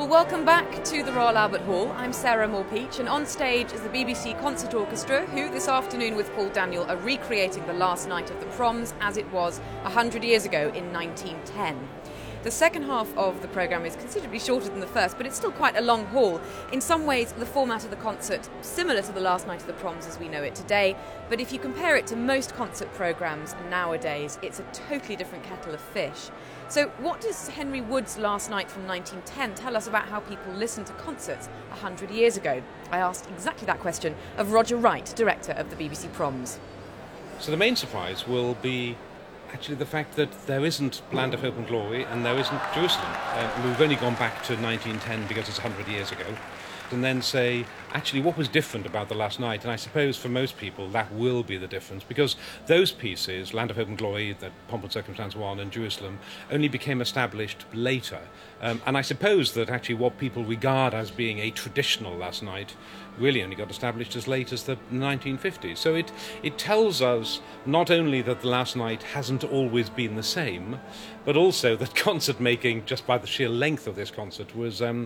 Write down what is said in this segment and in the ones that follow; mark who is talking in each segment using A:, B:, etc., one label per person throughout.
A: Well, welcome back to the Royal Albert Hall. I'm Sarah Moore-Peach, and on stage is the BBC Concert Orchestra, who this afternoon with Paul Daniel are recreating the last night of the Proms as it was 100 years ago in 1910. The second half of the programme is considerably shorter than the first, but it's still quite a long haul. In some ways, the format of the concert similar to the last night of the Proms as we know it today, but if you compare it to most concert programmes nowadays, it's a totally different kettle of fish. So what does Henry Wood's Last Night from 1910 tell us about how people listened to concerts 100 years ago? I asked exactly that question of Roger Wright, director of the BBC Proms.
B: So the main surprise will be actually the fact that there isn't Land of Hope and Glory and there isn't Jerusalem. We've only gone back to 1910 because it's 100 years ago. And then say, actually, what was different about the last night? And I suppose for most people that will be the difference, because those pieces, Land of Hope and Glory, the Pomp and Circumstance 1 and Jerusalem, only became established later. And I suppose that actually what people regard as being a traditional last night really only got established as late as the 1950s. So it tells us not only that the last night hasn't always been the same, but also that concert making, just by the sheer length of this concert, was a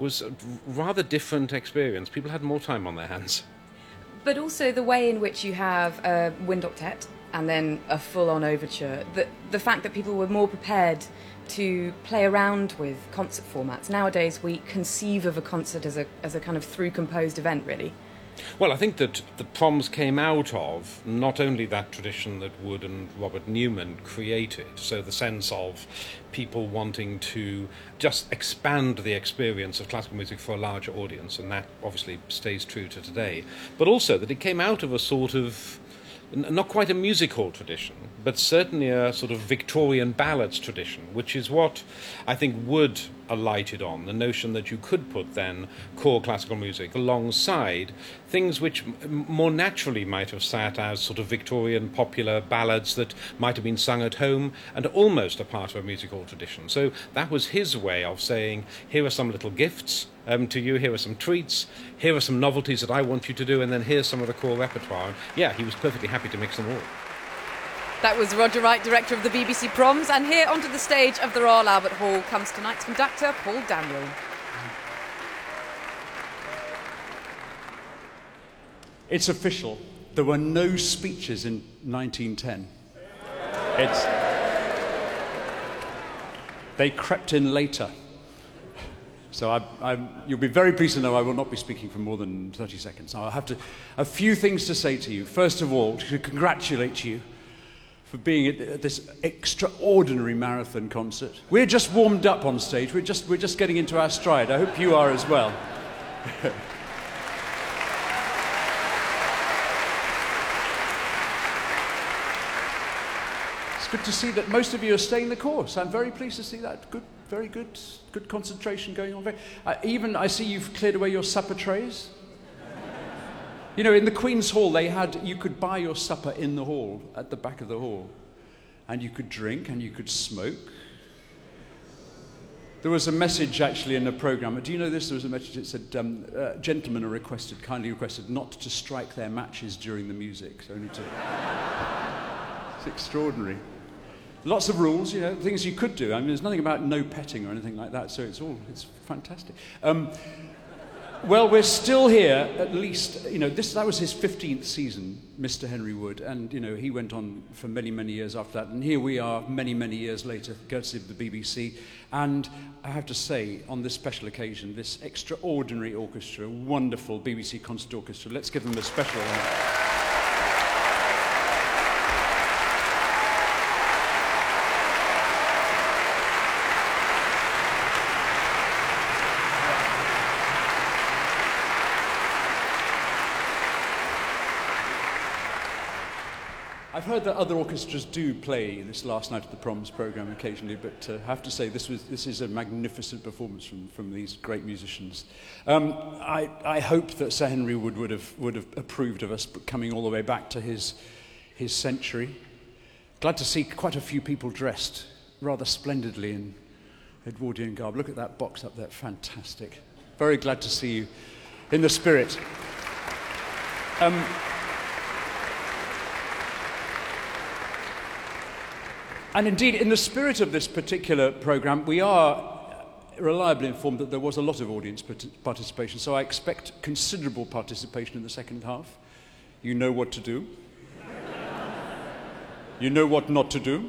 B: rather different experience. People had more time on their hands.
A: But also the way in which you have a wind octet and then a full-on overture, the fact that people were more prepared to play around with concert formats. Nowadays we conceive of a concert as a kind of through-composed event, really.
B: Well, I think that the Proms came out of not only that tradition that Wood and Robert Newman created, so the sense of people wanting to just expand the experience of classical music for a larger audience, and that obviously stays true to today, but also that it came out of a sort of, not quite a music hall tradition, but certainly a sort of Victorian ballads tradition, which is what I think Wood alighted on, the notion that you could put then core classical music alongside things which more naturally might have sat as sort of Victorian popular ballads that might have been sung at home and almost a part of a music hall tradition. So that was his way of saying, here are some little gifts to you, here are some treats, here are some novelties that I want you to do, and then here's some of the core repertoire. And yeah, he was perfectly happy to mix them all.
A: That was Roger Wright, director of the BBC Proms, and here onto the stage of the Royal Albert Hall comes tonight's conductor, Paul Daniel.
C: It's official. There were no speeches in 1910. They crept in later. So you'll be very pleased to know I will not be speaking for more than 30 seconds. Now, I have a few things to say to you. First of all, to congratulate you for being at this extraordinary marathon concert. We're just warmed up on stage. We're just getting into our stride. I hope you are as well. It's good to see that most of you are staying the course. I'm very pleased to see that. Good, very good concentration going on. Even I see you've cleared away your supper trays. You know, in the Queen's Hall, you could buy your supper in the hall, at the back of the hall. And you could drink and you could smoke. There was a message actually in the programme. Do you know this? There was a message that said, gentlemen are kindly requested not to strike their matches during the music. So only to... It's extraordinary. Lots of rules, you know, things you could do. I mean, there's nothing about no petting or anything like that, so it's fantastic. Well, we're still here, at least, you know, that was his 15th season, Mr. Henry Wood, and, you know, he went on for many, many years after that, and here we are many, many years later, courtesy of the BBC, and I have to say, on this special occasion, this extraordinary orchestra, wonderful BBC Concert Orchestra, let's give them a special round. I've heard that other orchestras do play this Last Night at the Proms programme occasionally, but I have to say this is a magnificent performance from these great musicians. I hope that Sir Henry Wood would have approved of us coming all the way back to his century. Glad to see quite a few people dressed rather splendidly in Edwardian garb. Look at that box up there, fantastic. Very glad to see you in the spirit. And indeed, in the spirit of this particular programme, we are reliably informed that there was a lot of audience participation, so I expect considerable participation in the second half. You know what to do. You know what not to do.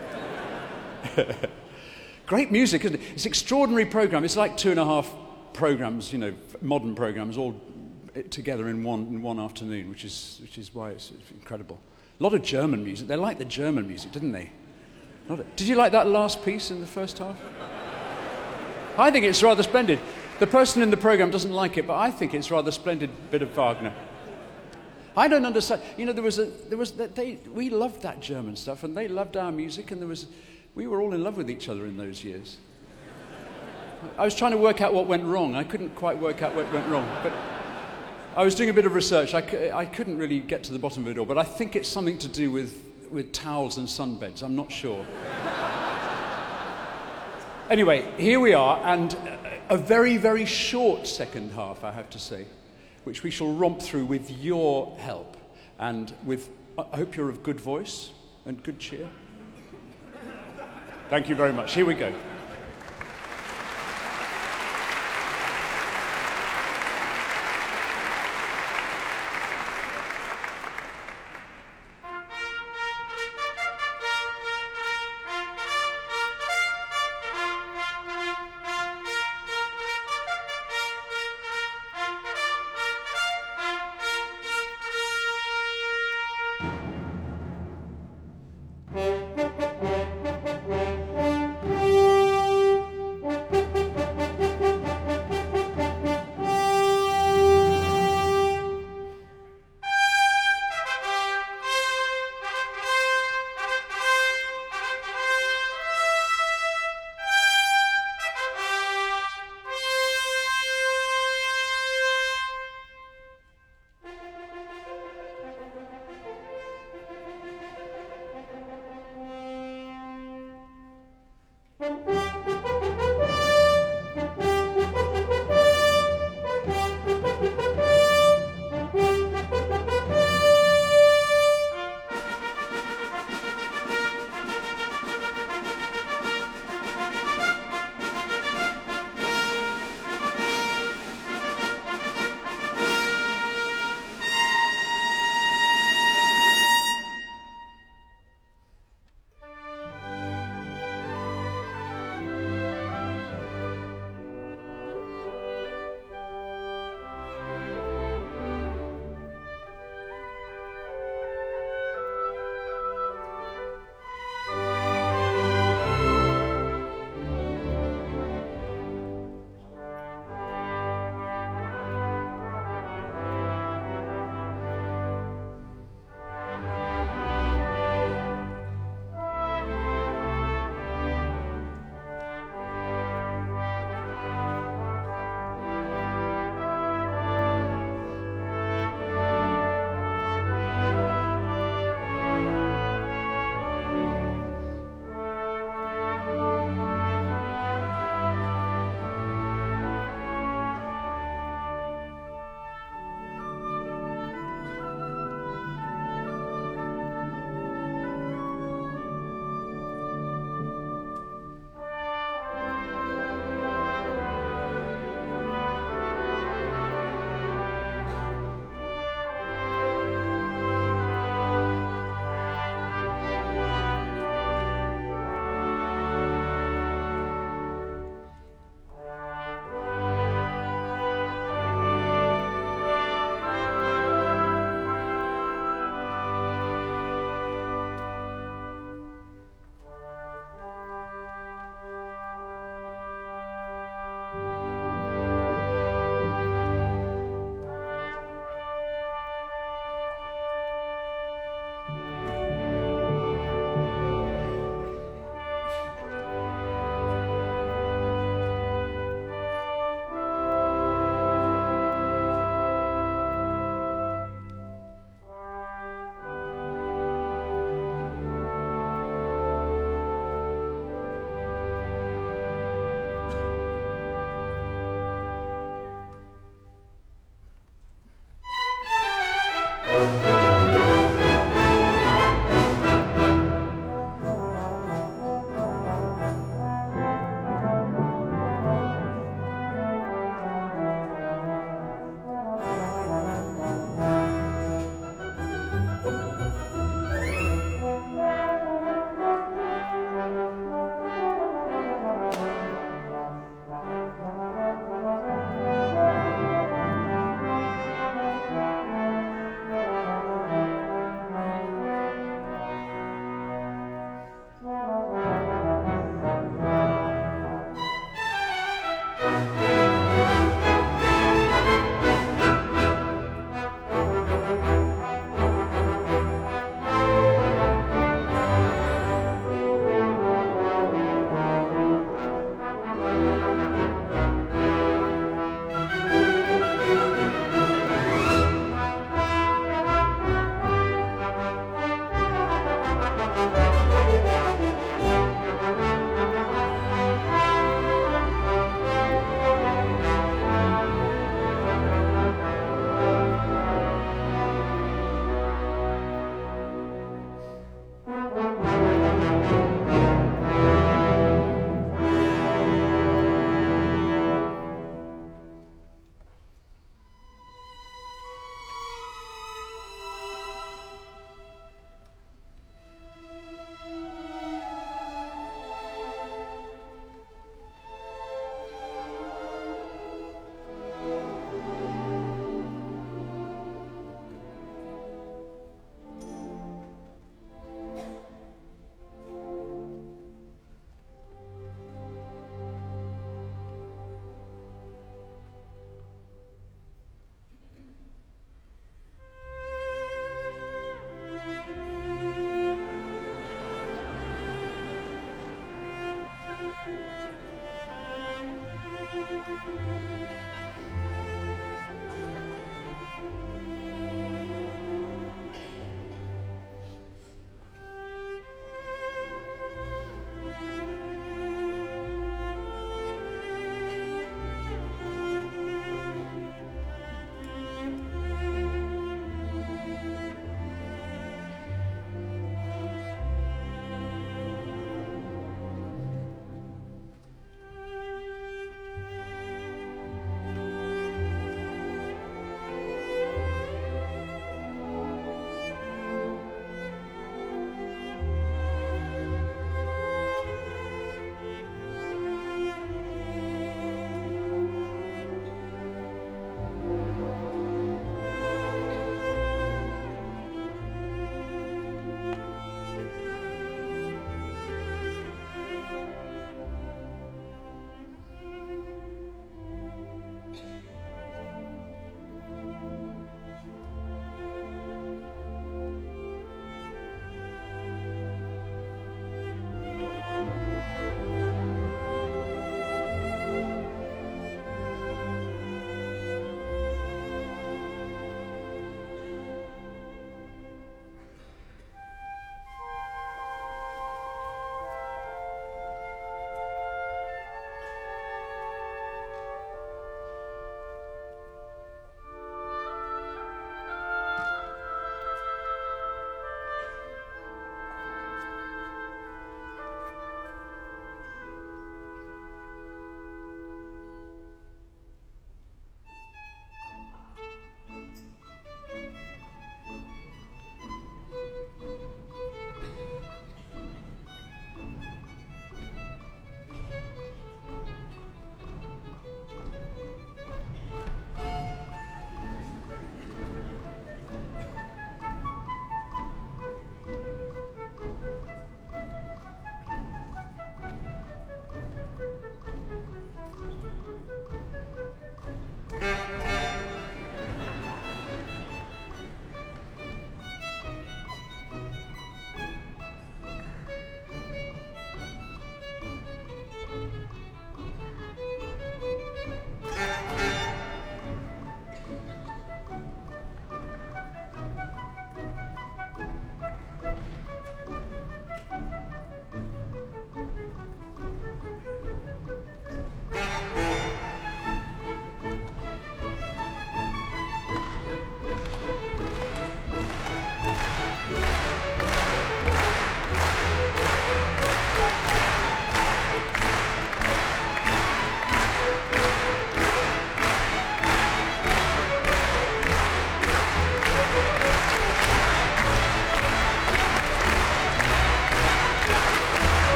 C: Great music, isn't it? It's an extraordinary program. It's like 2.5 programs, you know, modern programs, all together in one afternoon, which is why it's incredible. A lot of German music. They liked the German music, didn't they? Did you like that last piece in the first half? I think it's rather splendid. The person in the program doesn't like it, but I think it's a rather splendid bit of Wagner. I don't understand. You know, we loved that German stuff, and they loved our music, and we were all in love with each other in those years. I was trying to work out what went wrong. I couldn't quite work out what went wrong, but I was doing a bit of research. I couldn't really get to the bottom of it all, but I think it's something to do with towels and sunbeds. I'm not sure. Anyway, here we are, and a very, very short second half, I have to say, which we shall romp through with your help, and with, I hope you're of good voice and good cheer. Thank you very much. Here we go.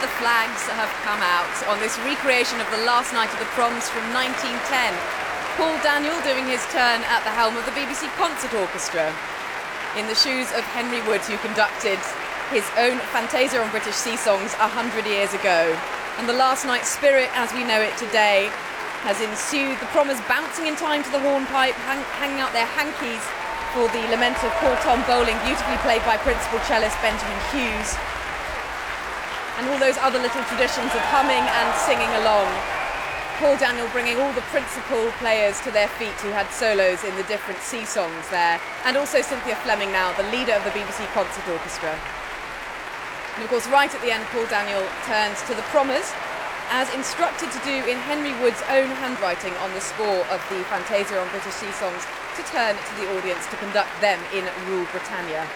A: the flags have come out on this recreation of the last night of the proms from 1910. Paul Daniel doing his turn at the helm of the BBC Concert Orchestra, in the shoes of Henry Wood, who conducted his own Fantasia on British Sea Songs 100 years ago. And the last night spirit as we know it today has ensued. The prommers bouncing in time to the hornpipe, hanging out their hankies for the lament of Paul Tom Bowling, beautifully played by principal cellist Benjamin Hughes. And all those other little traditions of humming and singing along. Paul Daniel bringing all the principal players to their feet who had solos in the different sea songs there. And also Cynthia Fleming now, the leader of the BBC Concert Orchestra. And of course, right at the end, Paul Daniel turns to the prommers, as instructed to do in Henry Wood's own handwriting on the score of the Fantasia on British Sea Songs, to turn to the audience to conduct them in Rule Britannia.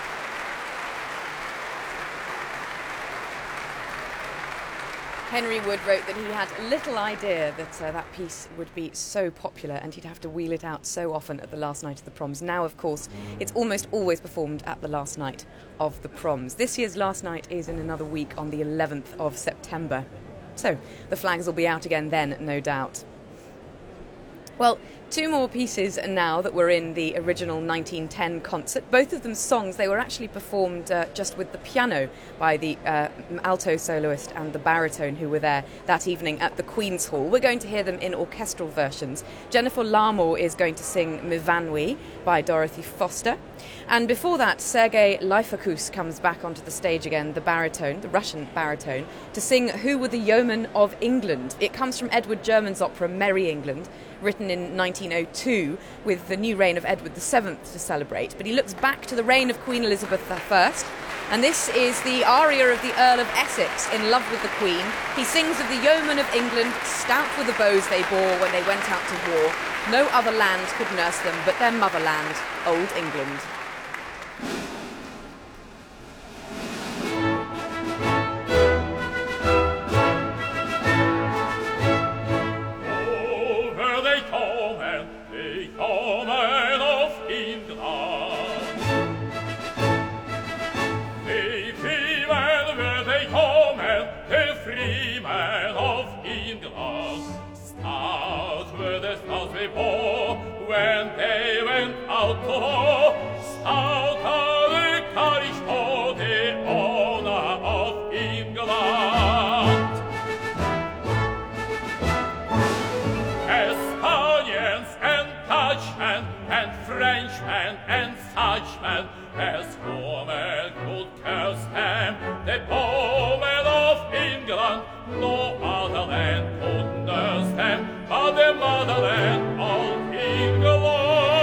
A: Henry Wood wrote that he had little idea that that piece would be so popular and he'd have to wheel it out so often at the last night of the proms. Now, of course, it's almost always performed at the last night of the proms. This year's last night is in another week on the 11th of September. So the flags will be out again then, no doubt. Well, two more pieces now that were in the original 1910 concert. Both of them songs. They were actually performed just with the piano by the alto soloist and the baritone who were there that evening at the Queen's Hall. We're going to hear them in orchestral versions. Jennifer Larmore is going to sing Myfanwy by Dorothy Foster. And before that, Sergei Leifakus comes back onto the stage again, the baritone, the Russian baritone, to sing Who Were the Yeomen of England. It comes from Edward German's opera Merry England, written in 1902 with the new reign of Edward VII to celebrate. But he looks back to the reign of Queen Elizabeth I, and this is the aria of the Earl of Essex, in love with the Queen. He sings of the yeomen of England, stout were the bows they bore when they went out to war. No other land could nurse them but their motherland, Old England.
D: When they went out to war, stout are the courage for the honor of England. Spaniards and Dutchmen and Frenchmen and Scotchmen, as women could curse them, the bowmen of England, no other land could nurse them but the motherland of England.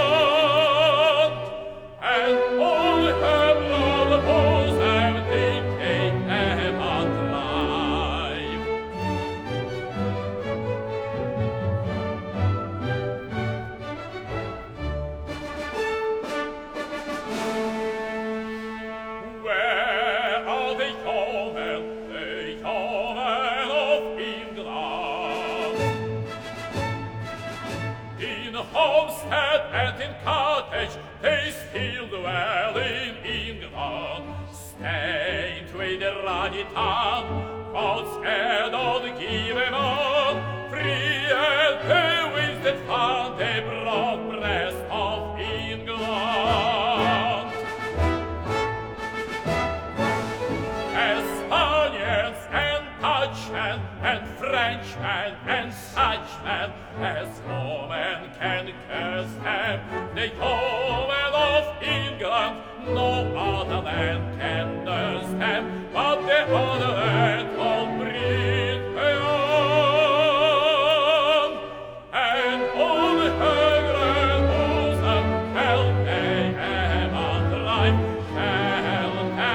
D: And all her blood was and they take them alive. Where are the yeomen of England? In homestead and in cottage they still dwell in England, stained with the ruddy tongue, called scared of the given on, free as the winds that found the broad breast of England. As Spaniards and Dutchmen and Frenchmen and Scotchmen, as women can curse them, the yeomen of England, no other land can nurse them but the other land of Britain. And on her grand bosom held they am alive, held they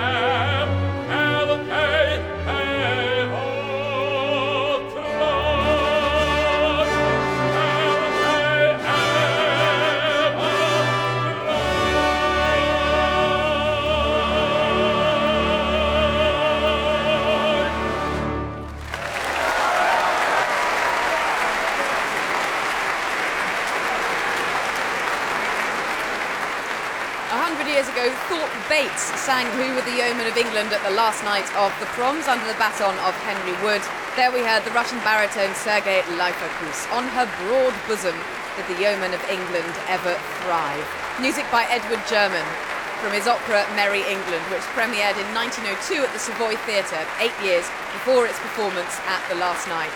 A: sang Who Were the Yeomen of England at the last night of the proms under the baton of Henry Wood. There we heard the Russian baritone Sergei Leiferkus. On her broad bosom did the yeomen of England ever thrive. Music by Edward German from his opera Merry England, which premiered in 1902 at the Savoy Theatre, 8 years before its performance at the last night.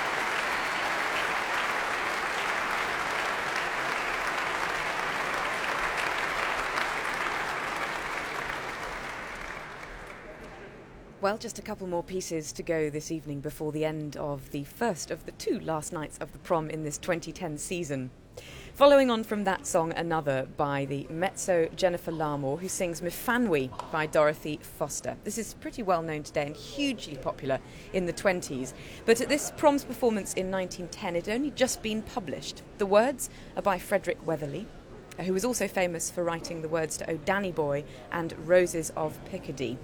A: Well, just a couple more pieces to go this evening before the end of the first of the two last nights of the prom in this 2010 season. Following on from that song, another by the mezzo Jennifer Larmore, who sings Myfanwy by Dorothy Foster. This is pretty well known today and hugely popular in the 20s. But at this prom's performance in 1910, it had only just been published. The words are by Frederick Weatherly, who was also famous for writing the words to O Danny Boy and Roses of Picardy.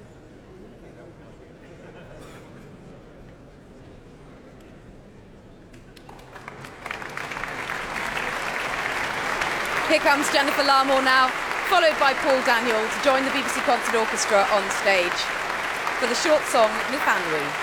A: Here comes Jennifer Larmore now, followed by Paul Daniel to join the BBC Concert Orchestra on stage for the short song Myfanwy.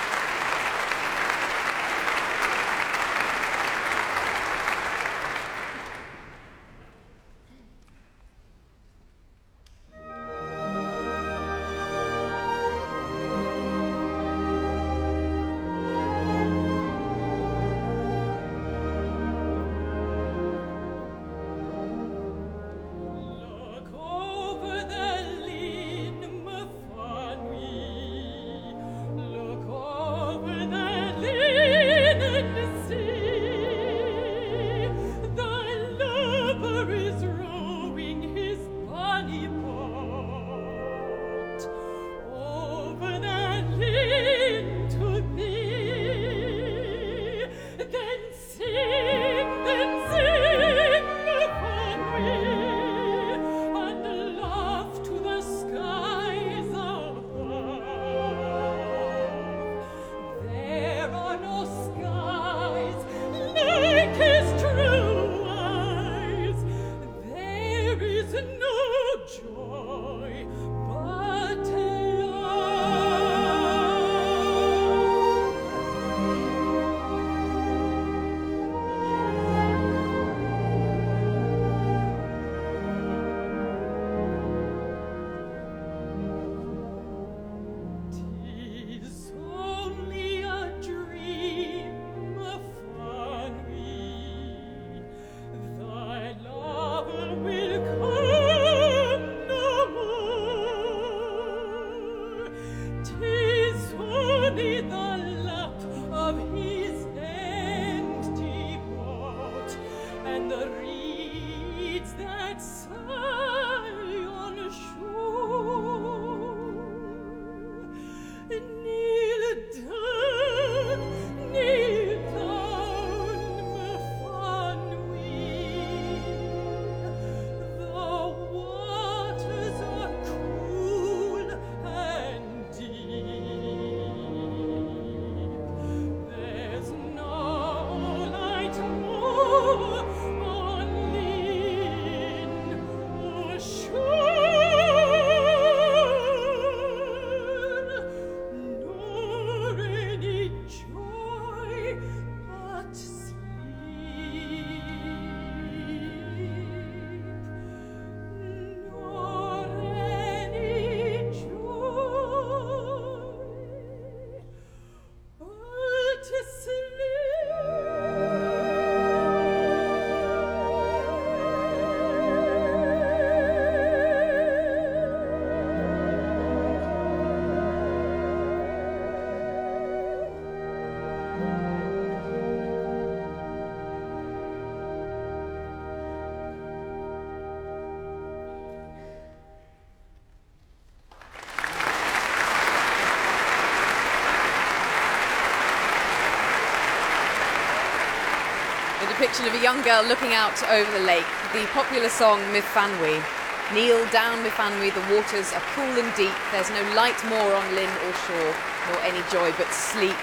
A: Depiction of a young girl looking out over the lake. The popular song Myfanwy. Kneel down, Myfanwy, the waters are cool and deep. There's no light more on linn or shore, nor any joy but sleep.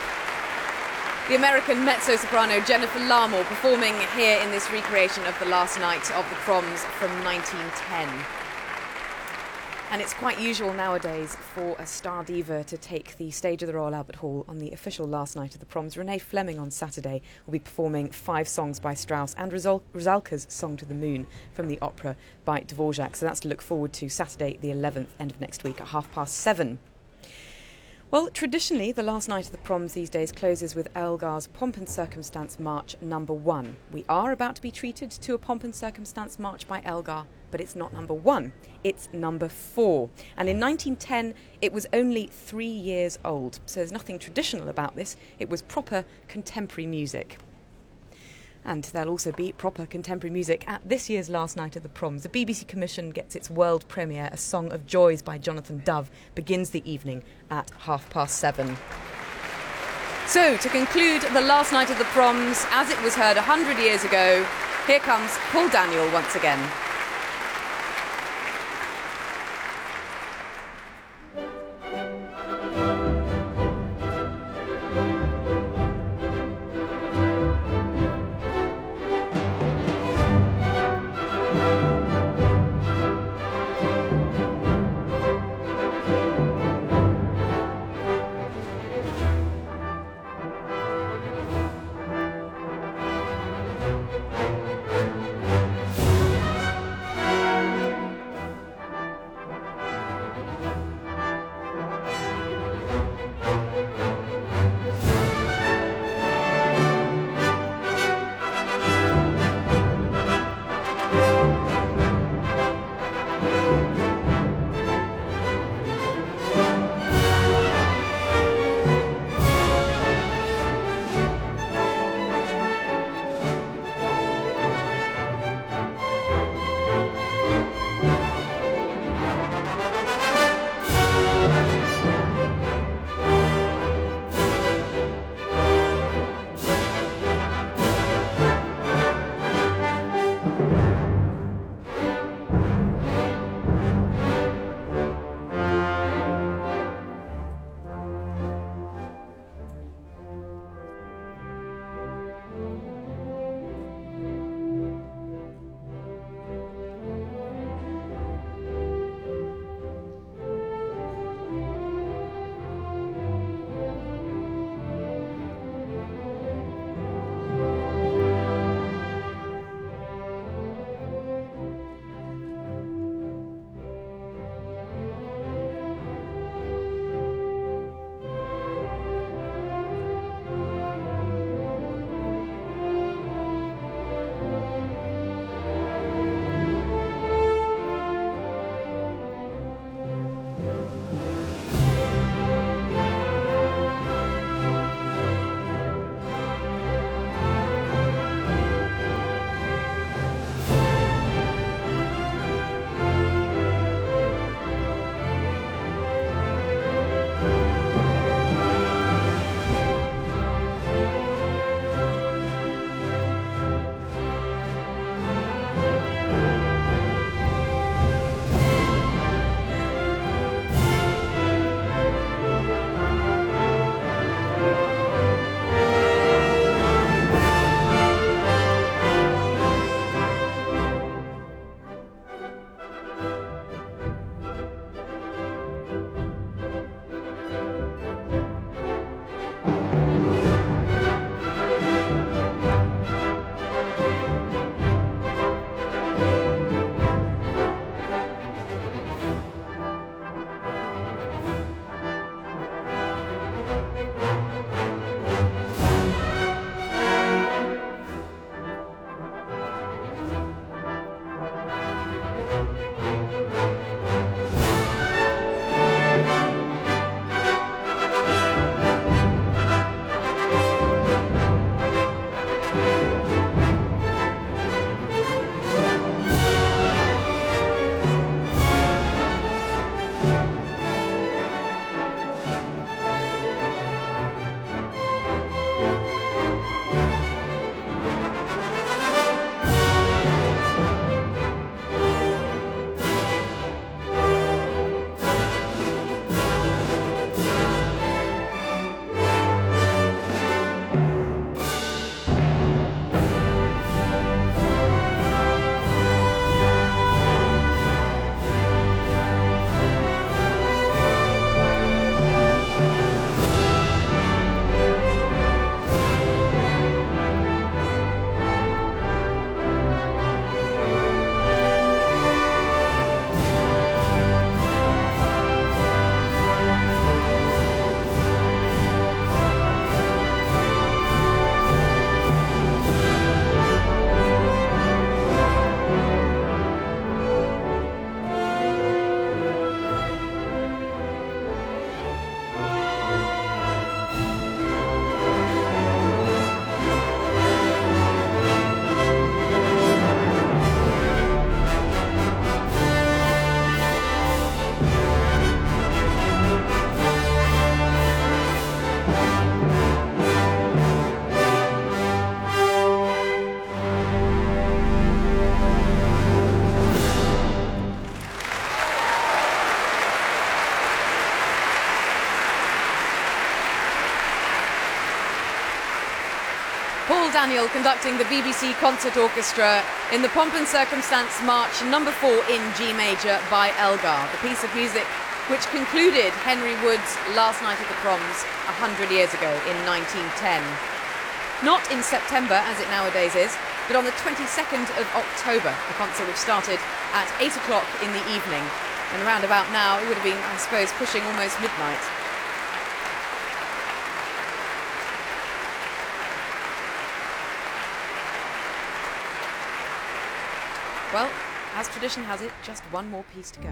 A: The American mezzo-soprano Jennifer Larmore performing here in this recreation of the last night of the proms from 1910. And it's quite usual nowadays for a star diva to take the stage of the Royal Albert Hall on the official last night of the proms. Renee Fleming on Saturday will be performing 5 songs by Strauss and Rusalka's Song to the Moon from the opera by Dvorak. So that's to look forward to Saturday the 11th, end of next week at 7:30. Well, traditionally, the last night of the proms these days closes with Elgar's Pomp and Circumstance March number 1. We are about to be treated to a Pomp and Circumstance March by Elgar, but it's not number 1, it's number 4. And in 1910, it was only 3 years old, so there's nothing traditional about this. It was proper contemporary music. And there'll also be proper contemporary music at this year's last night of the proms. The BBC Commission gets its world premiere. A Song of Joys by Jonathan Dove begins the evening at 7:30. So, to conclude the last night of the proms, as it was heard 100 years ago, here comes Paul Daniel once again. Paul Daniel conducting the BBC Concert Orchestra in the Pomp and Circumstance March No. 4 in G major by Elgar, the piece of music which concluded Henry Wood's last night at the Proms 100 years ago in 1910. Not in September, as it nowadays is, but on the 22nd of October, a concert which started at 8 o'clock in the evening. And around about now, it would have been, I suppose, pushing almost midnight. Well, as tradition has it, just one more piece to go.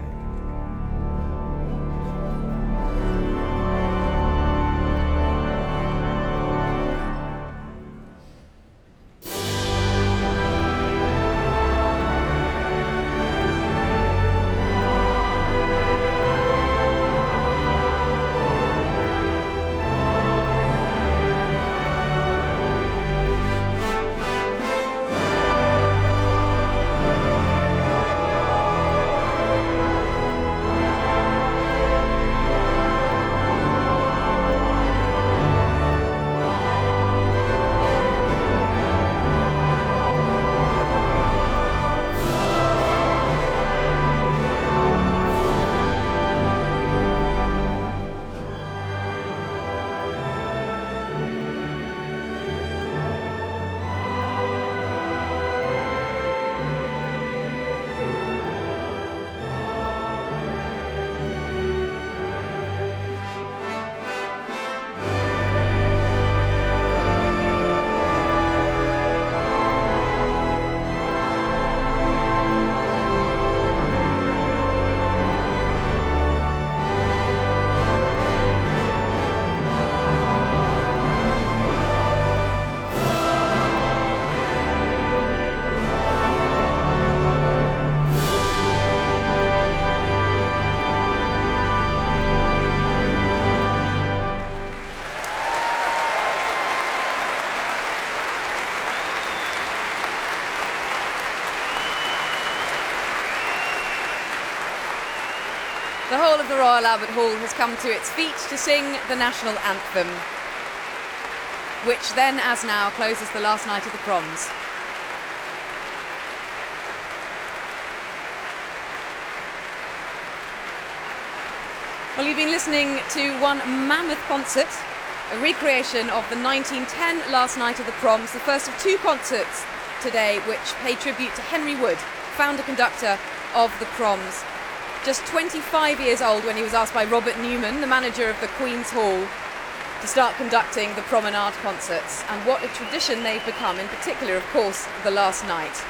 A: The whole of the Royal Albert Hall has come to its feet to sing the national anthem, which then, as now, closes the last night of the Proms. Well, you've been listening to one mammoth concert, a recreation of the 1910 last night of the Proms, the first of two concerts today which pay tribute to Henry Wood, founder conductor of the Proms. Just 25 years old when he was asked by Robert Newman, the manager of the Queen's Hall, to start conducting the Promenade concerts. And what a tradition they've become, in particular, of course, the last night.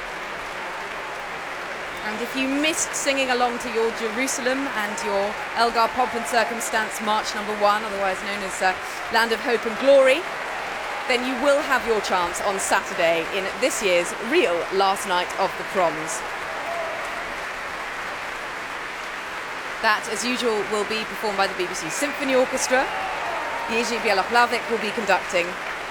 A: And if you missed singing along to your Jerusalem and your Elgar Pomp and Circumstance March No. 1, otherwise known as Land of Hope and Glory, then you will have your chance on Saturday in this year's real last night of the Proms. That, as usual, will be performed by the BBC Symphony Orchestra. Jiří Bělohlavek will be conducting.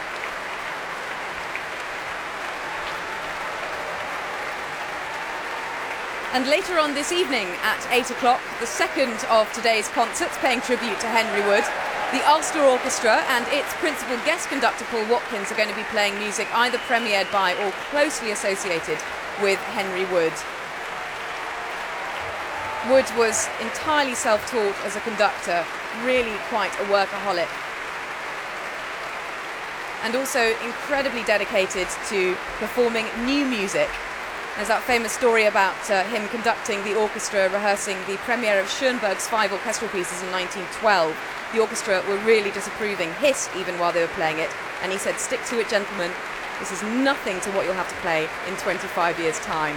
A: And later on this evening at 8 o'clock, the second of today's concerts paying tribute to Henry Wood, the Ulster Orchestra and its principal guest conductor Paul Watkins are going to be playing music either premiered by or closely associated with Henry Wood. Wood was entirely self-taught as a conductor, really quite a workaholic. And also incredibly dedicated to performing new music. There's that famous story about him conducting the orchestra rehearsing the premiere of Schoenberg's 5 orchestral pieces in 1912. The orchestra were really disapproving, hissed even while they were playing it, and he said, "Stick to it, gentlemen. This is nothing to what you'll have to play in 25 years' time."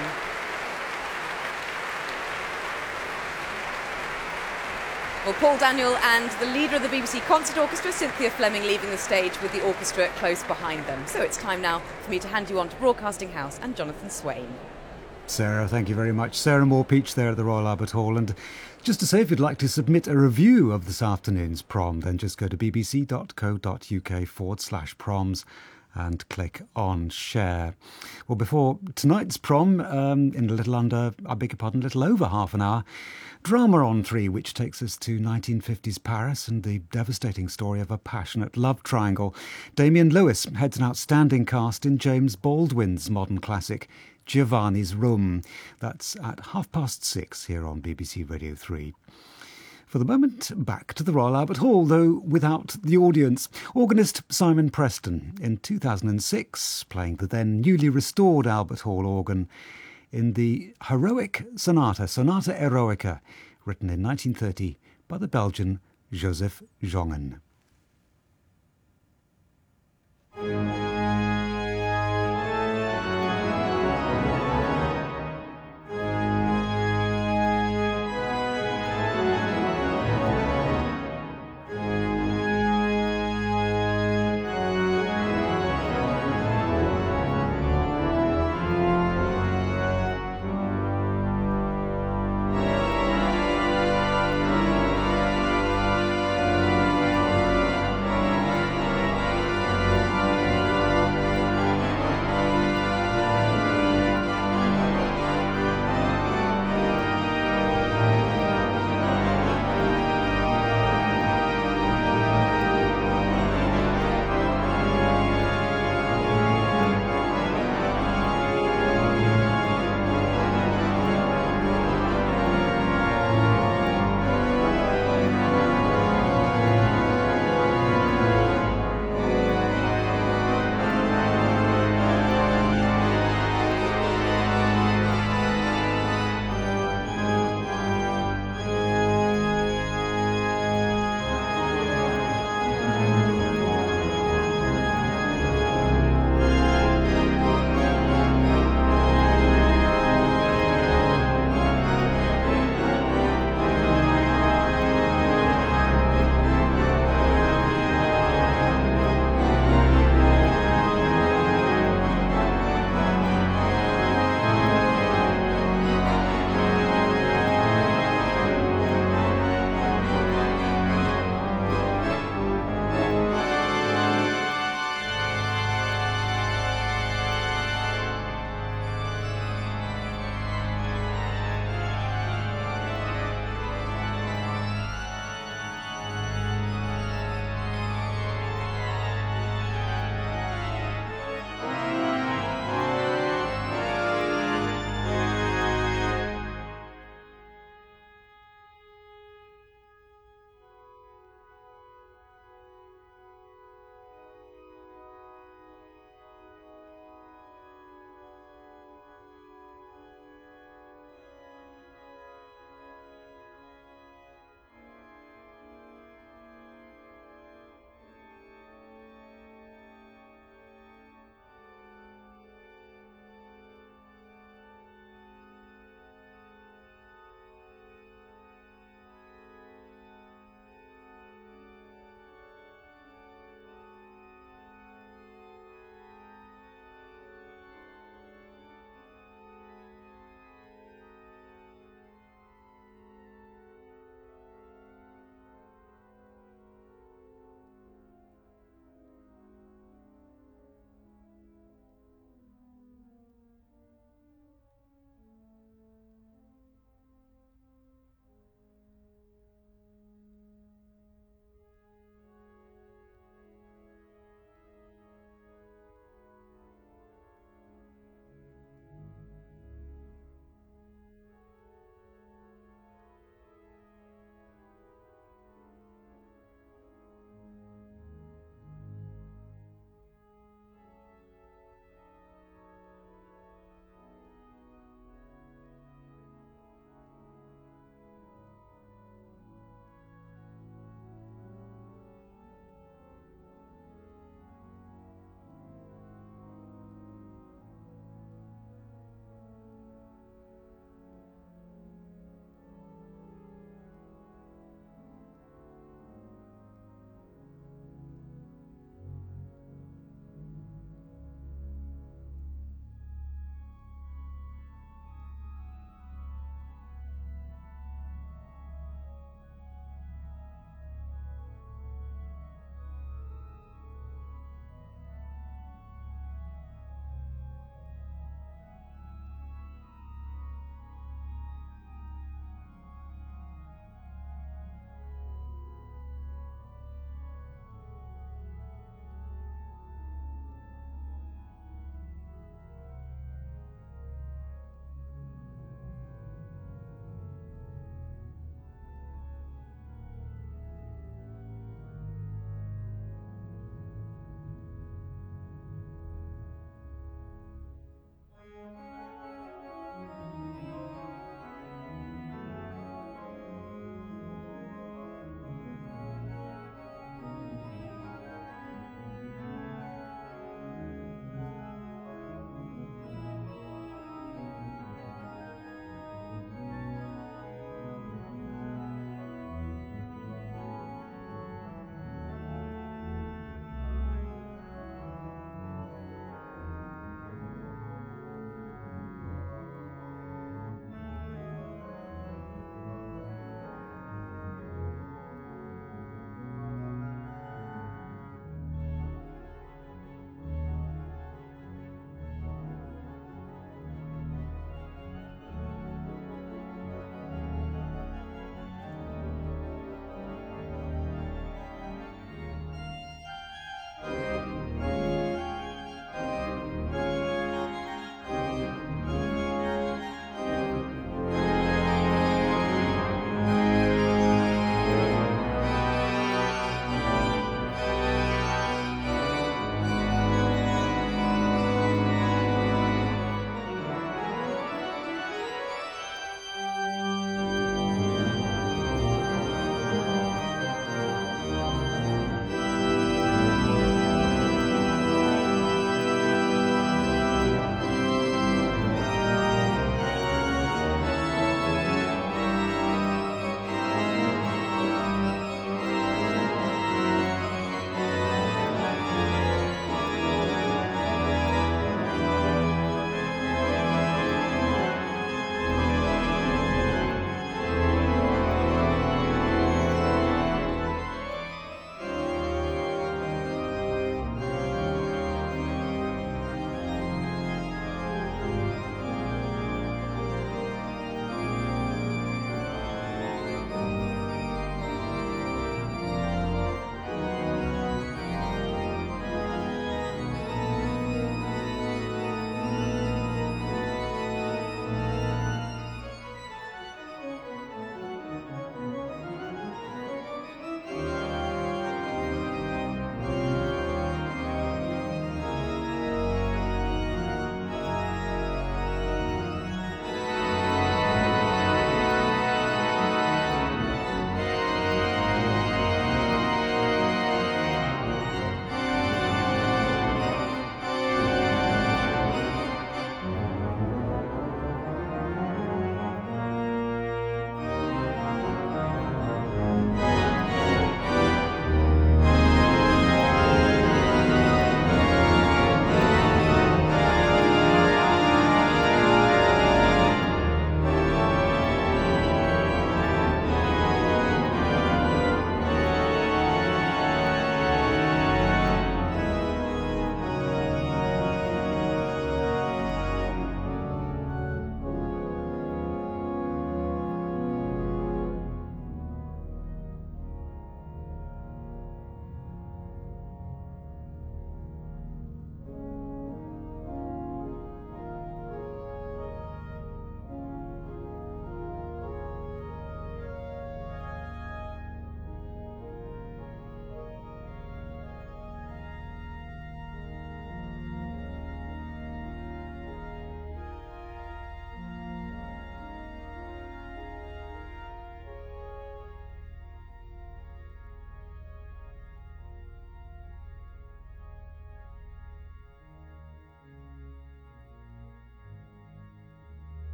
A: Well, Paul Daniel and the leader of the BBC Concert Orchestra, Cynthia Fleming, leaving the stage with the orchestra close behind them. So it's time now for me to hand you on to Broadcasting House and Jonathan Swain.
E: Sarah, thank you very much. Sarah Moore-Peach there at the Royal Albert Hall. And just to say, if you'd like to submit a review of this afternoon's prom, then just go to bbc.co.uk/proms and click on share. Well, before tonight's prom, in a little over half an hour, Drama on 3, which takes us to 1950s Paris and the devastating story of a passionate love triangle. Damian Lewis heads an outstanding cast in James Baldwin's modern classic, Giovanni's Room. That's at 6:30 here on BBC Radio 3. For the moment, back to the Royal Albert Hall, though without the audience. Organist Simon Preston in 2006, playing the then newly restored Albert Hall organ in the Heroic Sonata Eroica, written in 1930 by the Belgian Joseph Jongen.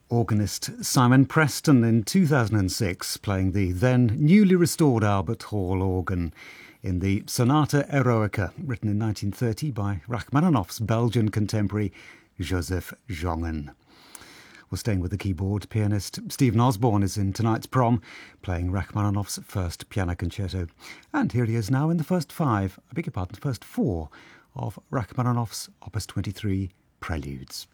E: Organist Simon Preston in 2006 playing the then newly restored Albert Hall organ in the Sonata Eroica, written in 1930 by Rachmaninoff's Belgian contemporary Joseph Jongen. We're staying with the keyboard. Pianist Stephen Osborne is in tonight's prom, playing Rachmaninoff's first piano concerto. And here he is now in the first four of Rachmaninoff's Opus 23 Preludes.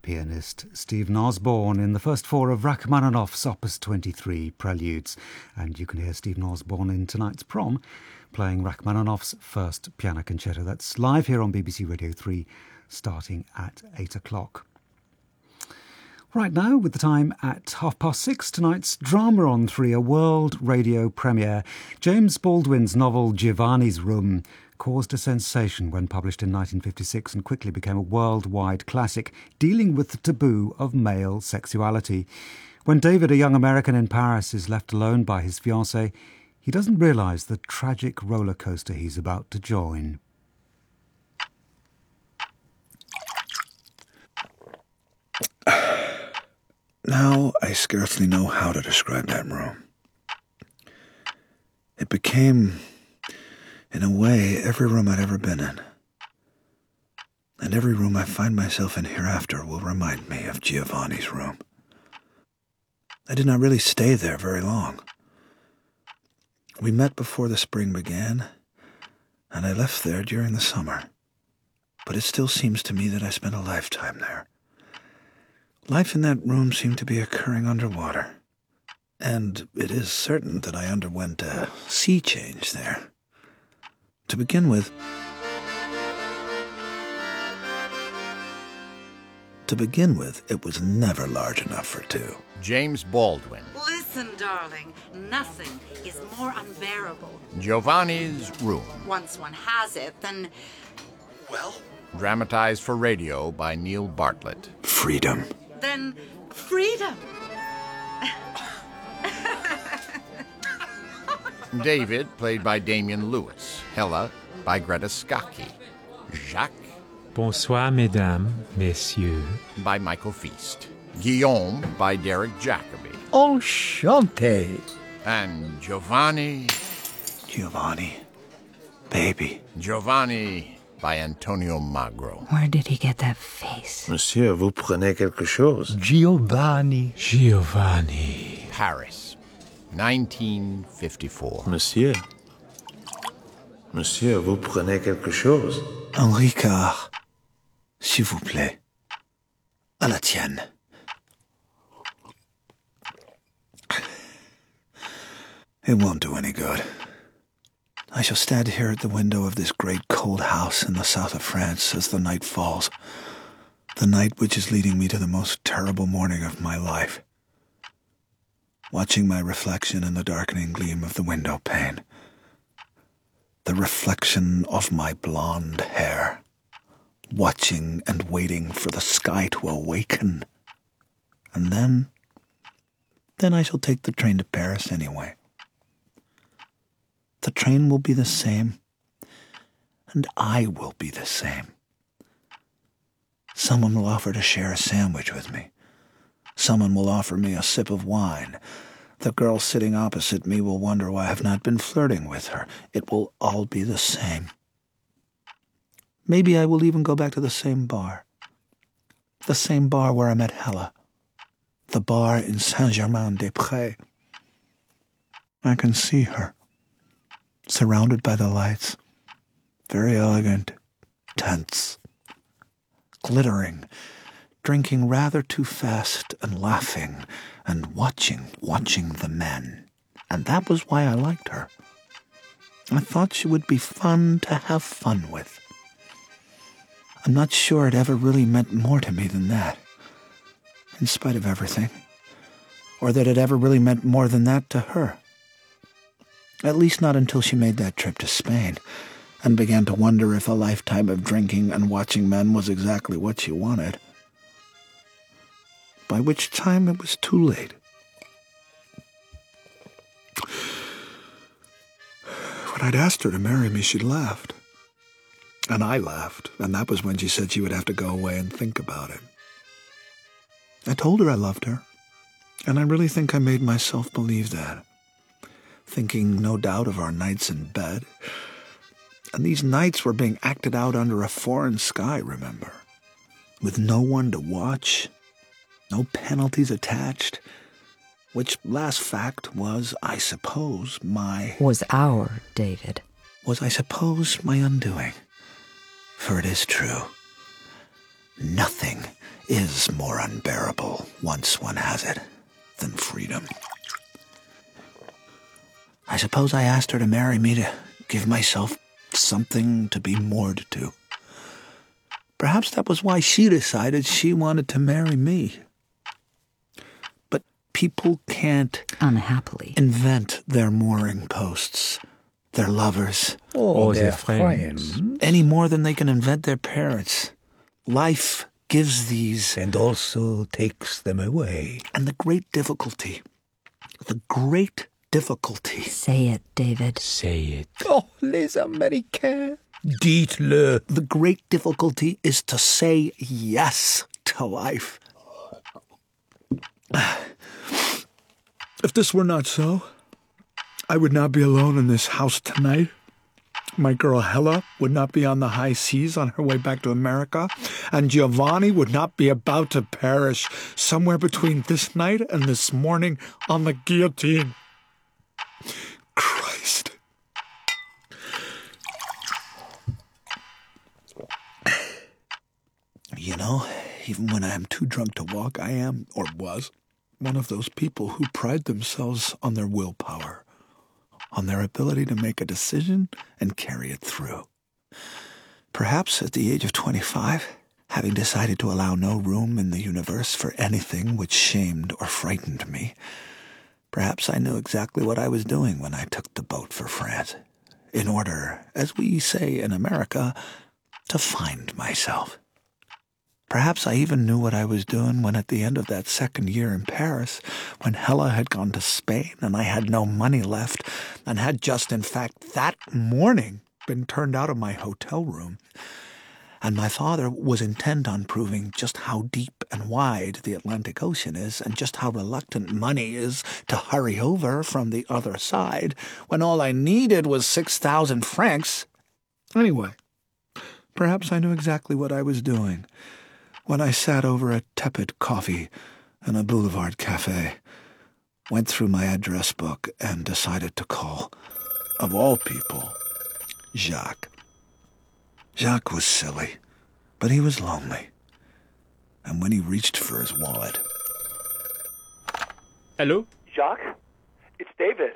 E: pianist Stephen Osborne in the first four of Rachmaninoff's Opus 23 Preludes. And you can hear Stephen Osborne in tonight's prom playing Rachmaninoff's first piano concerto. That's live here on BBC Radio 3 starting at 8 o'clock. Right now, with the time at 6:30, tonight's Drama on 3, a world radio premiere. James Baldwin's novel Giovanni's Room caused a sensation when published in 1956 and quickly became a worldwide classic, dealing with the taboo of male sexuality. When David, a young American in Paris, is left alone by his fiancée, he doesn't realise the tragic roller coaster he's about to join.
F: Now I scarcely know how to describe that room. It became, in a way, every room I'd ever been in. And every room I find myself in hereafter will remind me of Giovanni's room. I did not really stay there very long. We met before the spring began, and I left there during the summer. But it still seems to me that I spent a lifetime there. Life in that room seemed to be occurring underwater, and it is certain that I underwent a sea change there. To begin with, it was never large enough for two.
G: James Baldwin.
H: Listen, darling, nothing is more unbearable.
G: Giovanni's Room.
H: Once one has it, then...
F: Well?
G: Dramatized for radio by Neil Bartlett.
F: Freedom.
H: Then freedom.
G: David, played by Damian Lewis. Hella, by Greta Scacchi. Jacques.
I: Bonsoir, mesdames, messieurs.
G: By Michael Feast. Guillaume, by Derek Jacobi.
J: Enchanté.
G: And Giovanni.
F: Giovanni. Baby.
G: Giovanni, by Antonio Magro.
K: Where did he get that face?
F: Monsieur, vous prenez quelque chose?
J: Giovanni.
G: Paris, 1954.
F: Monsieur, vous prenez quelque chose? Un Ricard, s'il vous plaît. À la tienne. It won't do any good. I shall stand here at the window of this great cold house in the south of France as the night falls, the night which is leading me to the most terrible morning of my life, watching my reflection in the darkening gleam of the window pane, the reflection of my blonde hair, watching and waiting for the sky to awaken, and then I shall take the train to Paris anyway. The train will be the same, and I will be the same. Someone will offer to share a sandwich with me. Someone will offer me a sip of wine. The girl sitting opposite me will wonder why I have not been flirting with her. It will all be the same. Maybe I will even go back to the same bar. The same bar where I met Hella. The bar in Saint-Germain-des-Prés. I can see her, surrounded by the lights, very elegant, tense, glittering, drinking rather too fast and laughing and watching the men. And that was why I liked her. I thought she would be fun to have fun with. I'm not sure it ever really meant more to me than that, in spite of everything, or that it ever really meant more than that to her. At least not until she made that trip to Spain and began to wonder if a lifetime of drinking and watching men was exactly what she wanted. By which time it was too late. When I'd asked her to marry me, she laughed. And I laughed, and that was when she said she would have to go away and think about it. I told her I loved her, and I really think I made myself believe that. Thinking, no doubt, of our nights in bed. And these nights were being acted out under a foreign sky, remember? With no one to watch, no penalties attached, which last fact was, I suppose,
K: Was our David.
F: Was, I suppose, my undoing. For it is true. Nothing is more unbearable once one has it than freedom. I suppose I asked her to marry me to give myself something to be moored to. Perhaps that was why she decided she wanted to marry me. But people can't
K: unhappily
F: invent their mooring posts, their lovers,
J: or their friends,
F: any more than they can invent their parents. Life gives these
J: and also takes them away.
F: And the great difficulty.
K: Say it, David.
I: Say it.
J: Oh, les Américains. Dites-le.
F: The great difficulty is to say yes to life. If this were not so, I would not be alone in this house tonight. My girl Hella would not be on the high seas on her way back to America, and Giovanni would not be about to perish somewhere between this night and this morning on the guillotine. Christ. You know, even when I am too drunk to walk, I am, or was, one of those people who pride themselves on their willpower, on their ability to make a decision and carry it through. Perhaps at the age of 25, having decided to allow no room in the universe for anything which shamed or frightened me, perhaps I knew exactly what I was doing when I took the boat for France, in order, as we say in America, to find myself. Perhaps I even knew what I was doing when at the end of that second year in Paris, when Hella had gone to Spain and I had no money left, and had just, in fact, that morning been turned out of my hotel room, and my father was intent on proving just how deep and wide the Atlantic Ocean is, and just how reluctant money is to hurry over from the other side, when all I needed was 6,000 francs. Anyway, perhaps I knew exactly what I was doing when I sat over a tepid coffee in a boulevard cafe, went through my address book, and decided to call, of all people, Jacques. Jacques was silly, but he was lonely. And when he reached for his wallet...
I: Hello?
L: Jacques? It's David.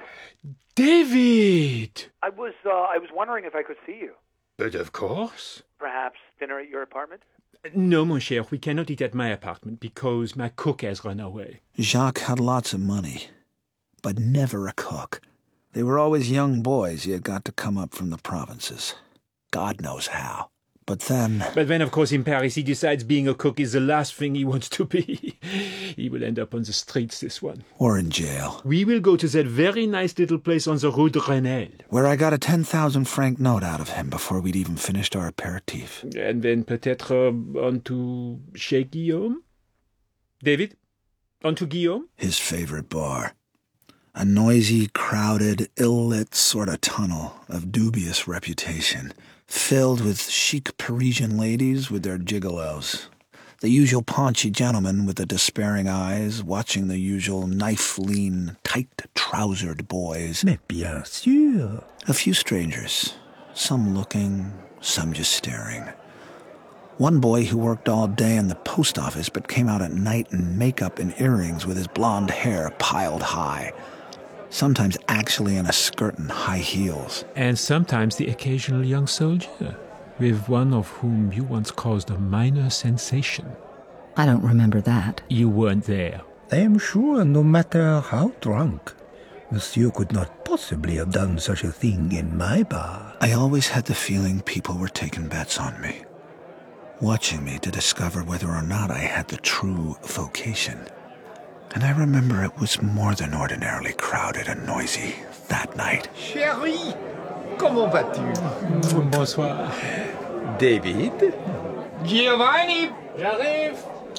I: David!
L: I was wondering if I could see you.
I: But of course.
L: Perhaps dinner at your apartment?
I: No, mon cher, we cannot eat at my apartment because my cook has run away.
F: Jacques had lots of money, but never a cook. They were always young boys he had got to come up from the provinces. God knows how. But then,
I: of course, in Paris, he decides being a cook is the last thing he wants to be. He will end up on the streets, this one.
F: Or in jail.
I: We will go to that very nice little place on the Rue de Renelle,
F: where I got a 10,000 franc note out of him before we'd even finished our aperitif.
I: And then peut-être on to chez Guillaume? David? On to Guillaume?
F: His favorite bar. A noisy, crowded, ill-lit sort of tunnel of dubious reputation, filled with chic Parisian ladies with their gigolos, the usual paunchy gentlemen with the despairing eyes watching the usual knife-lean, tight-trousered boys.
J: Mais bien sûr.
F: A few strangers, some looking, some just staring. One boy who worked all day in the post office but came out at night in makeup and earrings with his blonde hair piled high. Sometimes actually in a skirt and high heels.
I: And sometimes the occasional young soldier, with one of whom you once caused a minor sensation.
K: I don't remember that.
I: You weren't there.
J: I am sure no matter how drunk, Monsieur could not possibly have done such a thing in my bar.
F: I always had the feeling people were taking bets on me, watching me to discover whether or not I had the true vocation. And I remember it was more than ordinarily crowded and noisy that night.
J: Chérie, comment vas-tu?
I: Bonsoir.
J: David?
D: Giovanni, j'arrive.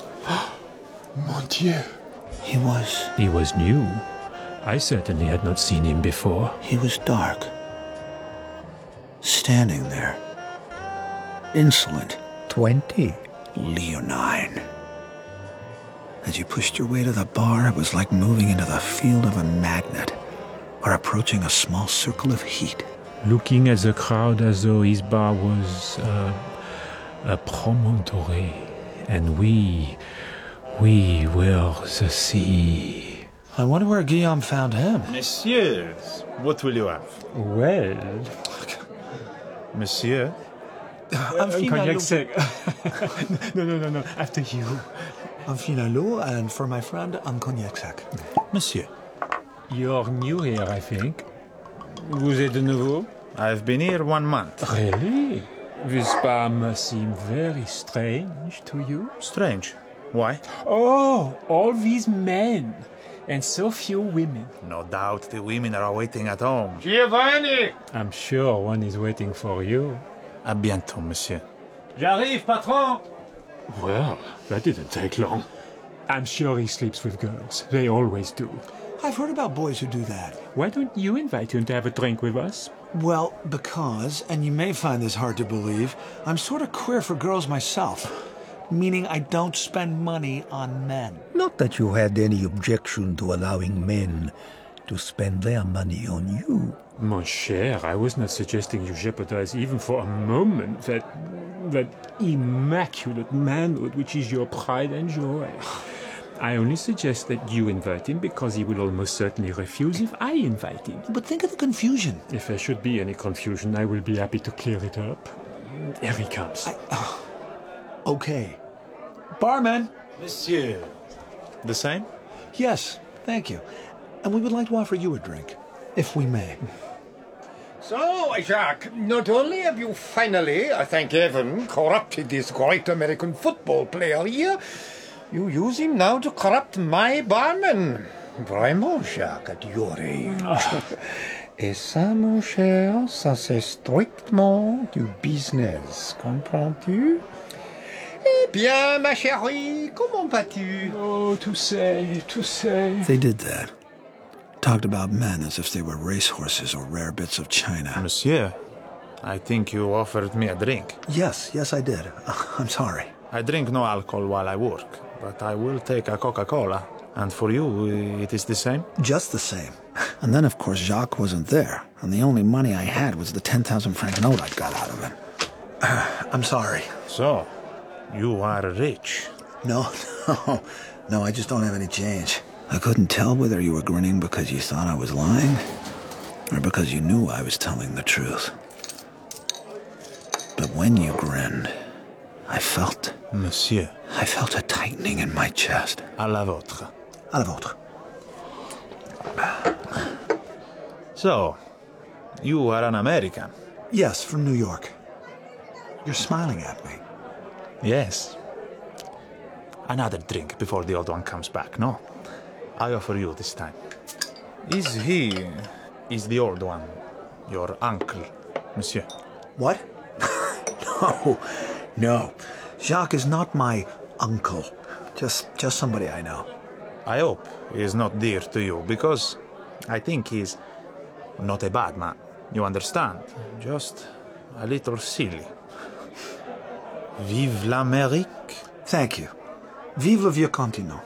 F: Mon Dieu. He
I: was new. I certainly had not seen him before.
F: He was dark. Standing there. Insolent.
J: 20.
F: Leonine. As you pushed your way to the bar, it was like moving into the field of a magnet, or approaching a small circle of heat.
I: Looking at the crowd as though his bar was a promontory and we were the sea.
F: I wonder where Guillaume found him.
M: Messieurs, what will you have?
I: Well...
M: Monsieur?
F: I'm
I: cognac sec. No, after you.
F: I'm Finalou, and for my friend, I'm cognac sec.
M: Monsieur.
I: You're new here, I think. Vous êtes de nouveau?
M: I've been here 1 month.
I: Really? This bar must seem very strange to you.
M: Strange? Why?
I: Oh, all these men, and so few women.
M: No doubt the women are waiting at home.
D: Giovanni!
I: I'm sure one is waiting for you.
M: À bientôt, monsieur.
D: J'arrive, patron!
I: Well, that didn't take long. I'm sure he sleeps with girls. They always do.
F: I've heard about boys who do that.
I: Why don't you invite him to have a drink with us?
F: Well, because, and you may find this hard to believe, I'm sort of queer for girls myself. Meaning I don't spend money on men.
J: Not that you had any objection to allowing men to spend their money on you.
I: Mon cher, I was not suggesting you jeopardize even for a moment that immaculate manhood which is your pride and joy. I only suggest that you invite him because he will almost certainly refuse if I invite him.
F: But think of the confusion.
I: If there should be any confusion, I will be happy to clear it up. Here he comes.
F: Okay. Barman!
M: Monsieur. The same?
F: Yes, thank you. And we would like to offer you a drink, if we may.
N: So, Jacques, not only have you finally, thank heaven, corrupted this great American football player here, you use him now to corrupt my barman. Vraiment, Jacques, at your age. Et ça, mon cher, ça c'est strictement du business, comprends-tu? Eh bien, ma chérie, comment vas-tu?
I: Oh, tout say.
F: They did that. Talked about men as if they were racehorses or rare bits of china.
M: Monsieur, I think you offered me a drink.
F: Yes, I did. I'm sorry.
M: I drink no alcohol while I work, but I will take a Coca-Cola. And for you, it is the same?
F: Just the same. And then, of course, Jacques wasn't there, and the only money I had was the 10,000 franc note I got out of him. I'm sorry.
M: So, you are rich?
F: No, I just don't have any change. I couldn't tell whether you were grinning because you thought I was lying, or because you knew I was telling the truth. But when you grinned, I felt...
M: Monsieur.
F: I felt a tightening in my chest.
M: À la vôtre.
F: À la vôtre.
M: So, you are an American?
F: Yes, from New York. You're smiling at me.
M: Yes. Another drink before the old one comes back, no? I offer you this time. Is the old one your uncle, monsieur?
F: What? No. Jacques is not my uncle. Just somebody I know.
M: I hope he is not dear to you, because I think he's not a bad man. You understand? Just a little silly. Vive l'Amérique.
F: Thank you. Vive le vieux continent.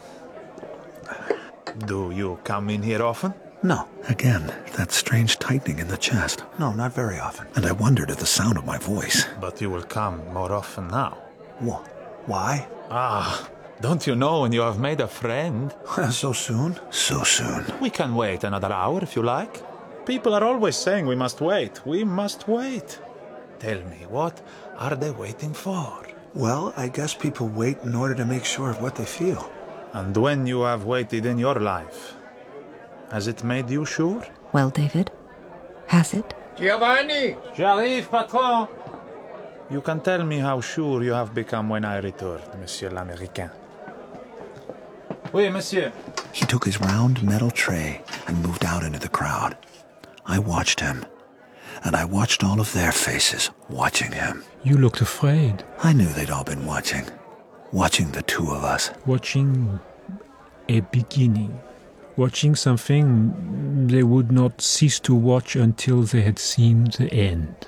M: Do you come in here often?
F: No. Again, that strange tightening in the chest. No, not very often. And I wondered at the sound of my voice.
M: But you will come more often now.
F: What? Why?
M: Don't you know when you have made a friend?
F: So soon? So soon.
M: We can wait another hour if you like. People are always saying we must wait. We must wait. Tell me, what are they waiting for?
F: Well, I guess people wait in order to make sure of what they feel.
M: And when you have waited in your life, has it made you sure?
K: Well, David, has it?
N: Giovanni!
D: J'arrive, patron!
M: You can tell me how sure you have become when I returned, Monsieur l'Américain.
D: Oui, monsieur.
F: He took his round metal tray and moved out into the crowd. I watched him, and I watched all of their faces watching him.
I: You looked afraid.
F: I knew they'd all been watching the two of us.
I: Watching a beginning. Watching something they would not cease to watch until they had seen the end.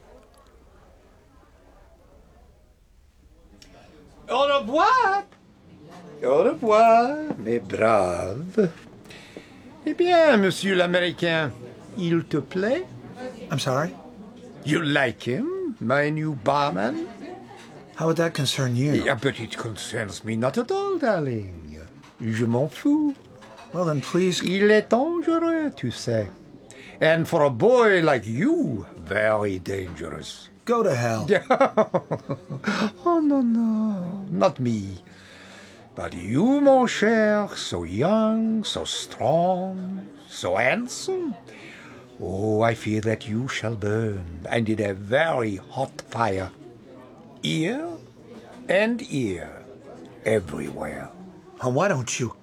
N: Au revoir! Au revoir, mes braves. Eh bien, monsieur l'Américain, il te plaît?
F: I'm sorry?
N: You like him, my new barman?
F: How would that concern you?
N: Yeah, but it concerns me not at all, darling. Je m'en fous.
F: Well, then please...
N: Il est dangereux, tu sais. And for a boy like you, very dangerous.
F: Go to hell.
N: Oh, no, not me. But you, mon cher, so young, so strong, so handsome. Oh, I fear that you shall burn, and in a very hot fire. Ear and ear, everywhere.
F: And why don't you?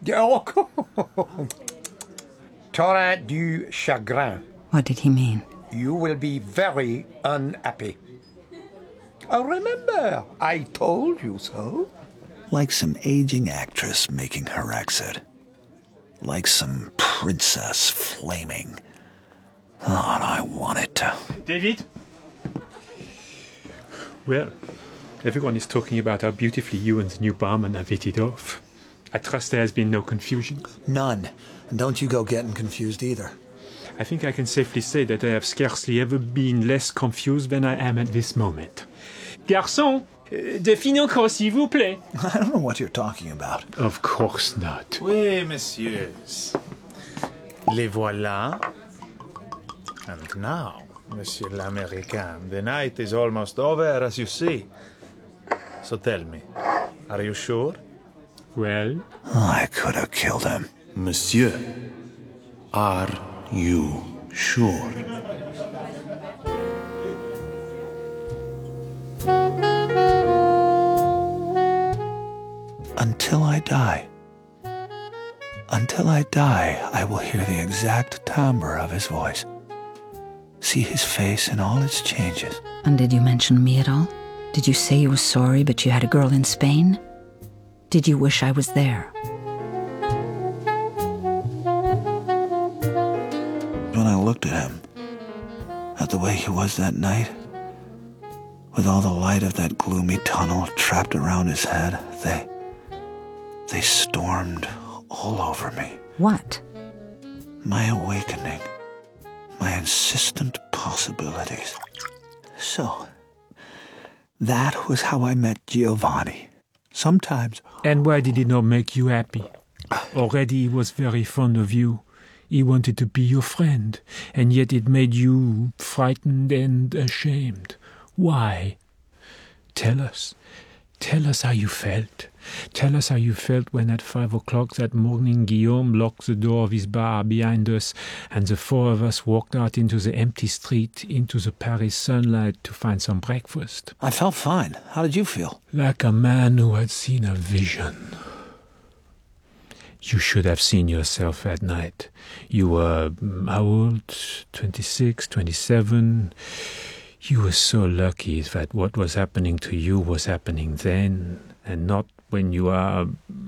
N: T'auras du chagrin.
K: What did he mean?
N: You will be very unhappy. Oh, remember, I told you so.
F: Like some aging actress making her exit. Like some princess flaming. Oh, and I wanted to.
I: David? Well, everyone is talking about how beautifully you and the new barman have hit it off. I trust there has been no confusion.
F: None. And don't you go getting confused either.
I: I think I can safely say that I have scarcely ever been less confused than I am at this moment. Garçon, de financre, s'il vous plaît.
F: I don't know what you're talking about.
I: Of course not.
M: Oui, messieurs. Les voilà. And now, Monsieur l'Américain, the night is almost over, as you see. So tell me, are you sure?
I: Well?
F: I could have killed him.
O: Monsieur, are you sure?
F: Until I die. Until I die, I will hear the exact timbre of his voice. See his face in all its changes.
K: And did you mention me at all? Did you say you were sorry but you had a girl in Spain? Did you wish I was there?
F: When I looked at him, at the way he was that night, with all the light of that gloomy tunnel trapped around his head, they stormed all over me.
K: What?
F: My awakening. My insistent possibilities. So, that was how I met Giovanni. Sometimes.
I: And why did it not make you happy? Already he was very fond of you. He wanted to be your friend, and yet it made you frightened and ashamed. Why? Tell us. Tell us how you felt. Tell us how you felt when at 5 o'clock that morning Guillaume locked the door of his bar behind us and the four of us walked out into the empty street, into the Paris sunlight to find some breakfast.
F: I felt fine. How did you feel?
I: Like a man who had seen a vision. You should have seen yourself that night. You were, how old? 26, 27. You were so lucky that what was happening to you was happening then, and not when you are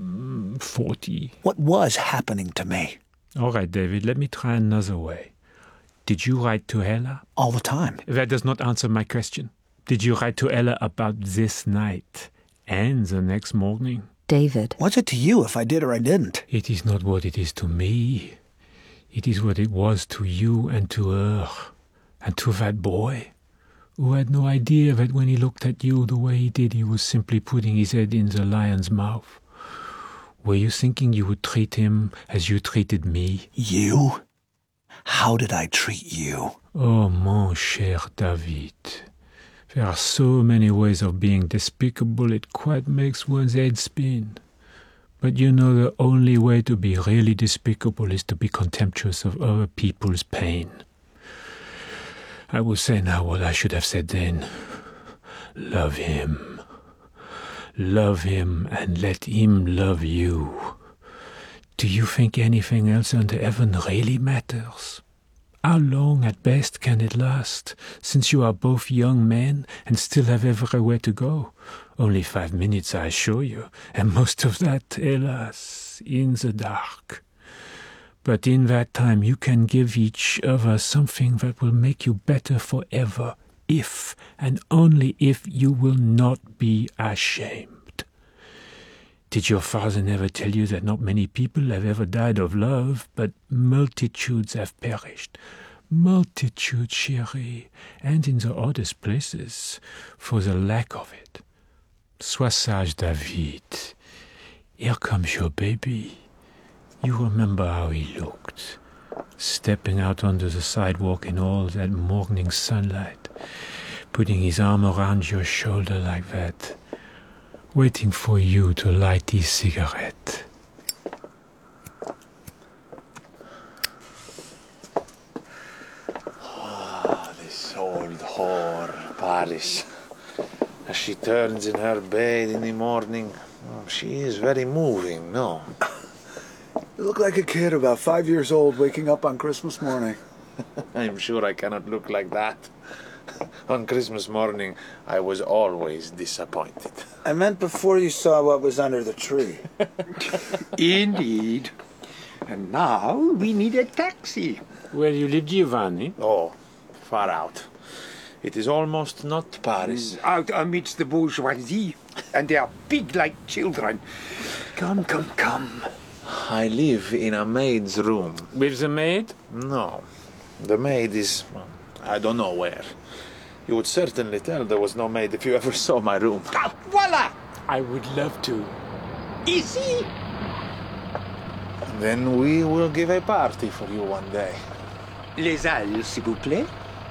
I: 40.
F: What was happening to me?
I: All right, David, let me try another way. Did you write to Ella?
F: All the time.
I: That does not answer my question. Did you write to Ella about this night and the next morning?
K: David.
F: What's it to you if I did or I didn't?
I: It is not what it is to me. It is what it was to you and to her and to that boy, who had no idea that when he looked at you the way he did, he was simply putting his head in the lion's mouth. Were you thinking you would treat him as you treated me?
F: You? How did I treat you?
I: Oh, mon cher David. There are so many ways of being despicable, it quite makes one's head spin. But you know, the only way to be really despicable is to be contemptuous of other people's pain. I will say now what I should have said then. Love him. Love him and let him love you. Do you think anything else under heaven really matters? How long at best can it last, since you are both young men and still have everywhere to go? Only 5 minutes, I assure you, and most of that, hélas, in the dark. But in that time you can give each other something that will make you better forever, if and only if you will not be ashamed. Did your father never tell you that not many people have ever died of love, but multitudes have perished? Multitudes, chérie, and in the oddest places, for the lack of it. Sois sage, David. Here comes your baby. You remember how he looked, stepping out onto the sidewalk in all that morning sunlight, putting his arm around your shoulder like that, waiting for you to light his cigarette.
M: This old whore, Paris. As she turns in her bed in the morning, she is very moving, no?
F: You look like a kid about 5 years old waking up on Christmas morning.
M: I'm sure I cannot look like that. On Christmas morning, I was always disappointed.
F: I meant before you saw what was under the tree.
N: Indeed. And now we need a taxi.
I: Where you live, Giovanni?
M: Oh, far out. It is almost not Paris.
N: Out amidst the bourgeoisie and their pig-like children. Come, come, come.
M: I live in a maid's room.
I: With the maid?
M: No. The maid is... I don't know where. You would certainly tell there was no maid if you ever saw my room.
N: Ah, voila!
I: I would love to.
N: Ici!
M: Then we will give a party for you one day.
N: Les Halles, s'il vous plaît.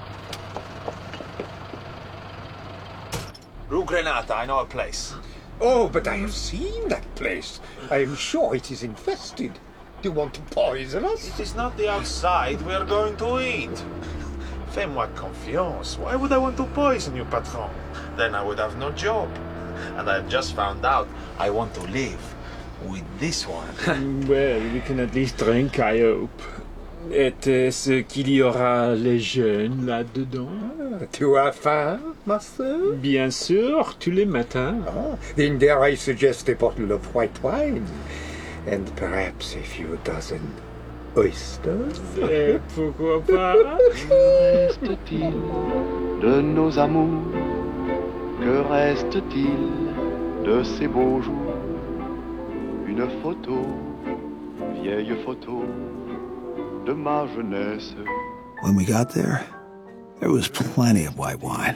M: Rue Grenata, I know a place.
N: Oh, but I have seen that place. I am sure it is infested. Do you want to poison us?
M: It is not the outside we are going to eat. Fais-moi confiance. Why would I want to poison you, patron? Then I would have no job. And I have just found out I want to live with this one.
I: Well, we can at least drink, I hope. Était-ce qu'il y aura les jeunes là-dedans?
N: Tu as faim, master?
I: Bien sûr, tous les matins.
N: Then dare I suggest a bottle of white wine? And perhaps a few dozen oysters?
I: Pourquoi pas?
P: Que reste-t-il de nos amours? Que reste-t-il de ces beaux jours? Une photo, vieille photo de ma jeunesse.
F: When we got there was plenty of white wine.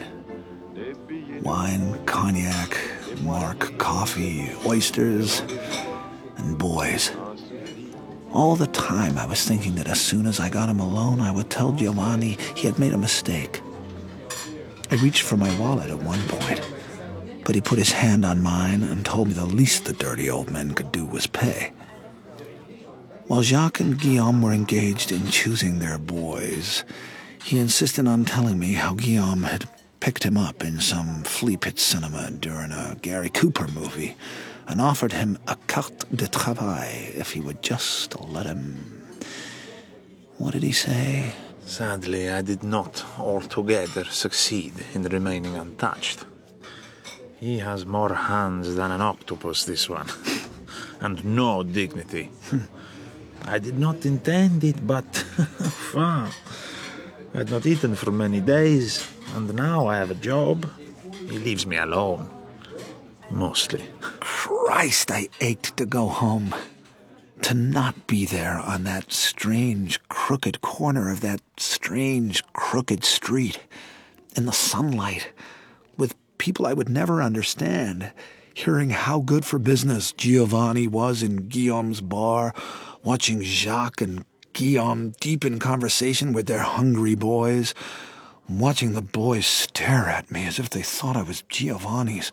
F: Wine, cognac, mark, coffee, oysters, and boys. All the time I was thinking that as soon as I got him alone, I would tell Giovanni he had made a mistake. I reached for my wallet at one point, but he put his hand on mine and told me the least the dirty old men could do was pay. While Jacques and Guillaume were engaged in choosing their boys, he insisted on telling me how Guillaume had picked him up in some flea pit cinema during a Gary Cooper movie and offered him a carte de travail if he would just let him... What did he say?
M: Sadly, I did not altogether succeed in remaining untouched. He has more hands than an octopus, this one, and no dignity. I did not intend it, but I had not eaten for many days, and now I have a job. He leaves me alone. Mostly.
F: Christ, I ached to go home. To not be there on that strange, crooked corner of that strange, crooked street, in the sunlight, with people I would never understand, hearing how good for business Giovanni was in Guillaume's bar, watching Jacques and Guillaume deep in conversation with their hungry boys, watching the boys stare at me as if they thought I was Giovanni's.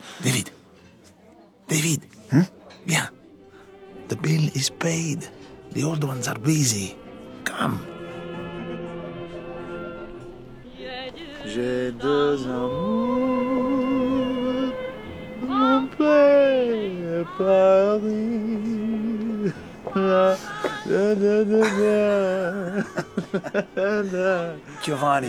M: David. Yeah. The bill is paid. The old ones are busy. Come. J'ai deux amours, mon père Paris.
F: Giovanni,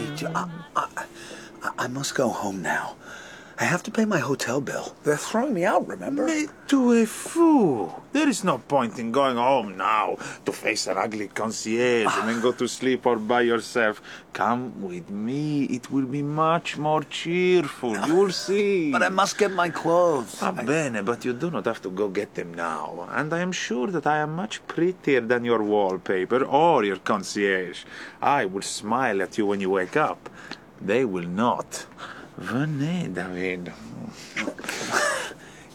F: I must go home now. I have to pay my hotel bill. They're throwing me out, remember?
M: Mais tu es fou. There is no point in going home now to face an ugly concierge and then go to sleep all by yourself. Come with me. It will be much more cheerful. You'll see.
F: But I must get my clothes.
M: Bene, but you do not have to go get them now. And I am sure that I am much prettier than your wallpaper or your concierge. I will smile at you when you wake up. They will not. Venez, David.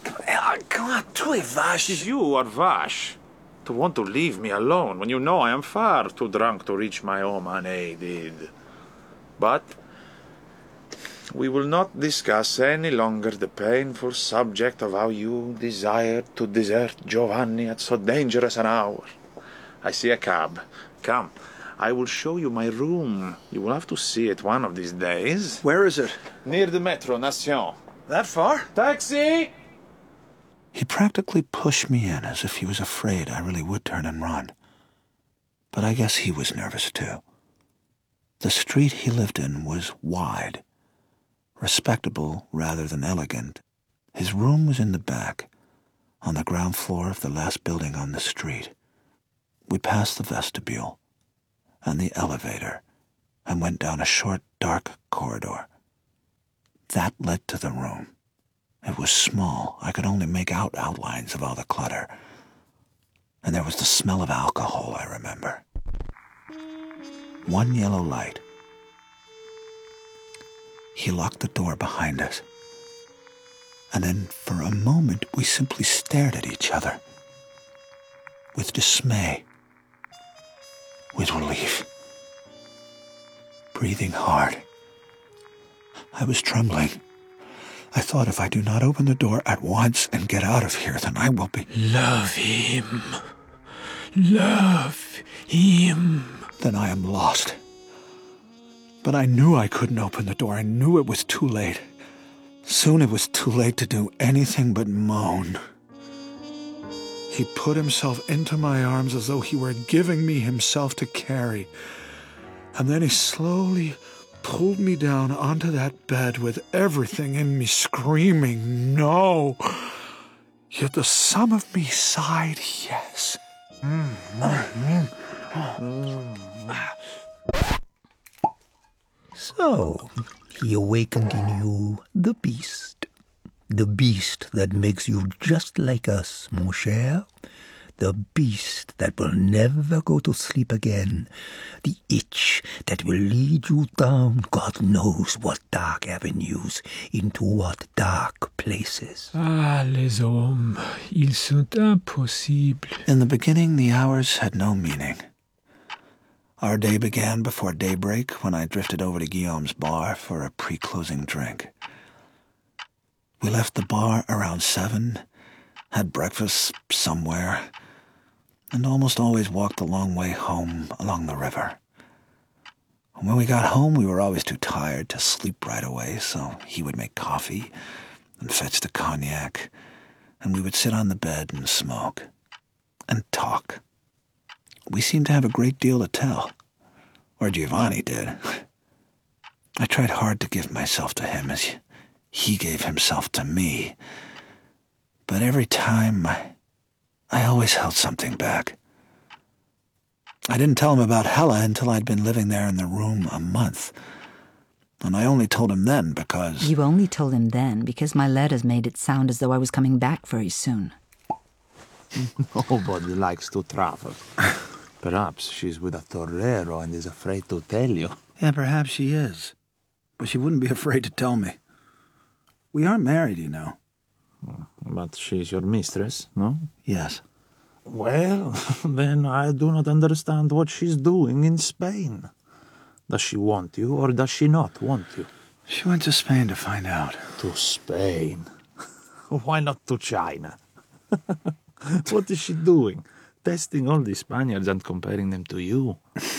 M: Come on, tu è Vash. You are Vash. To want to leave me alone when you know I am far too drunk to reach my home unaided. But we will not discuss any longer the painful subject of how you desired to desert Giovanni at so dangerous an hour. I see a cab. Come, I will show you my room. You will have to see it one of these days.
F: Where is it?
M: Near the Metro Nation.
F: That far?
M: Taxi!
F: He practically pushed me in as if he was afraid I really would turn and run. But I guess he was nervous too. The street he lived in was wide, respectable rather than elegant. His room was in the back, on the ground floor of the last building on the street. We passed the vestibule and the elevator and went down a short, dark corridor. That led to the room. It was small. I could only make out outlines of all the clutter. And there was the smell of alcohol, I remember. One yellow light. He locked the door behind us. And then, for a moment, we simply stared at each other. With dismay. With relief. Breathing hard. I was trembling. I thought if I do not open the door at once and get out of here, then I will be...
I: Love him. Love him.
F: Then I am lost. But I knew I couldn't open the door. I knew it was too late. Soon it was too late to do anything but moan. He put himself into my arms as though he were giving me himself to carry. And then he slowly pulled me down onto that bed with everything in me screaming, no. Yet the some of me sighed, yes.
J: So, he awakened in you the beast that makes you just like us, mon cher. The beast that will never go to sleep again. The itch that will lead you down God knows what dark avenues, into what dark places.
I: Ah, les hommes, ils sont impossibles.
F: In the beginning, the hours had no meaning. Our day began before daybreak when I drifted over to Guillaume's bar for a pre-closing drink. We left the bar around 7, had breakfast somewhere, and almost always walked a long way home along the river. When we got home, we were always too tired to sleep right away, so he would make coffee and fetch the cognac, and we would sit on the bed and smoke and talk. We seemed to have a great deal to tell, or Giovanni did. I tried hard to give myself to him as he gave himself to me, but every time I always held something back. I didn't tell him about Hella until I'd been living there in the room a month. And I only told him then because...
K: You only told him then because my letters made it sound as though I was coming back very soon.
Q: Nobody likes to travel. Perhaps she's with a torero and is afraid to tell you.
F: Yeah, perhaps she is. But she wouldn't be afraid to tell me. We aren't married, you know.
Q: But she's your mistress, no?
F: Yes.
Q: Well, then I do not understand what she's doing in Spain. Does she want you, or does she not want you?
F: She went to Spain to find out.
Q: To Spain? Why not to China? What is she doing? Testing all the Spaniards and comparing them to you?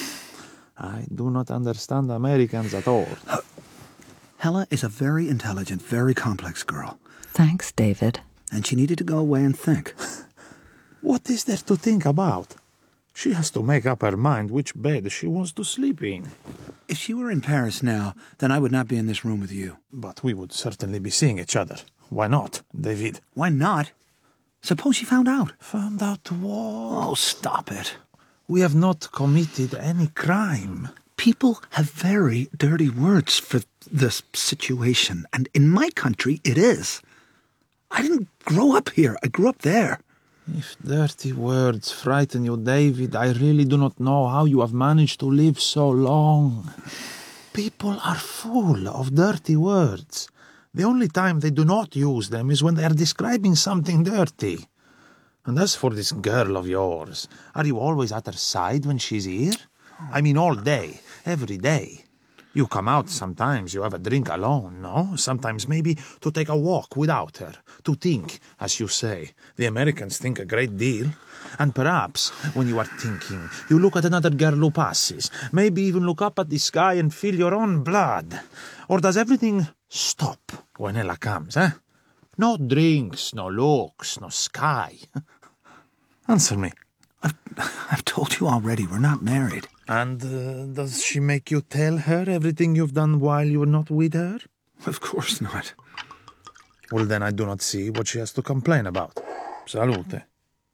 Q: I do not understand Americans at all.
F: Hella is a very intelligent, very complex girl.
K: Thanks, David.
F: And she needed to go away and think.
Q: What is there to think about? She has to make up her mind which bed she wants to sleep in.
F: If she were in Paris now, then I would not be in this room with you.
Q: But we would certainly be seeing each other. Why not, David?
F: Why not? Suppose she found out.
Q: Found out what?
F: Oh, stop it.
Q: We have not committed any crime.
F: People have very dirty words for this situation, and in my country it is. I didn't grow up here. I grew up there.
Q: If dirty words frighten you, David, I really do not know how you have managed to live so long. People are full of dirty words. The only time they do not use them is when they are describing something dirty. And as for this girl of yours, are you always at her side when she's here? I mean all day, every day. You come out sometimes, you have a drink alone, no? Sometimes maybe to take a walk without her, to think, as you say. The Americans think a great deal. And perhaps, when you are thinking, you look at another girl who passes, maybe even look up at the sky and feel your own blood. Or does everything stop when Ella comes, eh? No drinks, no looks, no sky. Answer me.
F: I've told you already, we're not married.
Q: And does she make you tell her everything you've done while you were not with her?
F: Of course not.
Q: Well, then I do not see what she has to complain about. Salute.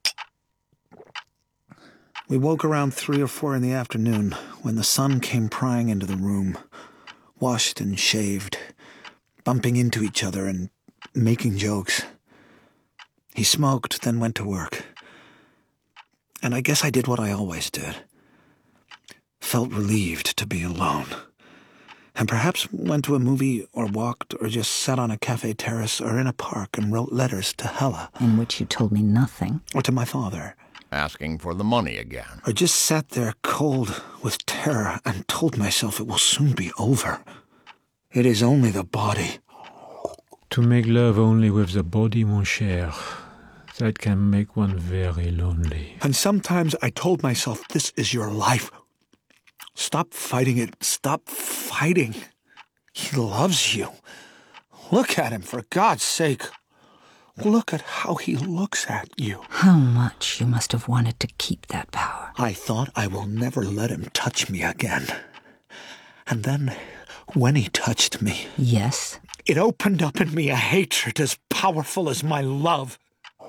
F: We woke around 3 or 4 in the afternoon when the sun came prying into the room, washed and shaved, bumping into each other and making jokes. He smoked, then went to work. And I guess I did what I always did. Felt relieved to be alone. And perhaps went to a movie or walked or just sat on a cafe terrace or in a park and wrote letters to Hella.
K: In which you told me nothing.
F: Or to my father.
G: Asking for the money again.
F: Or just sat there cold with terror and told myself it will soon be over. It is only the body.
I: To make love only with the body, mon cher, that can make one very lonely.
F: And sometimes I told myself, this is your life. Stop fighting it. Stop fighting. He loves you. Look at him, for God's sake. Look at how he looks at you.
K: How much you must have wanted to keep that power.
F: I thought I will never let him touch me again. And then, when he touched me...
K: Yes?
F: It opened up in me a hatred as powerful as my love.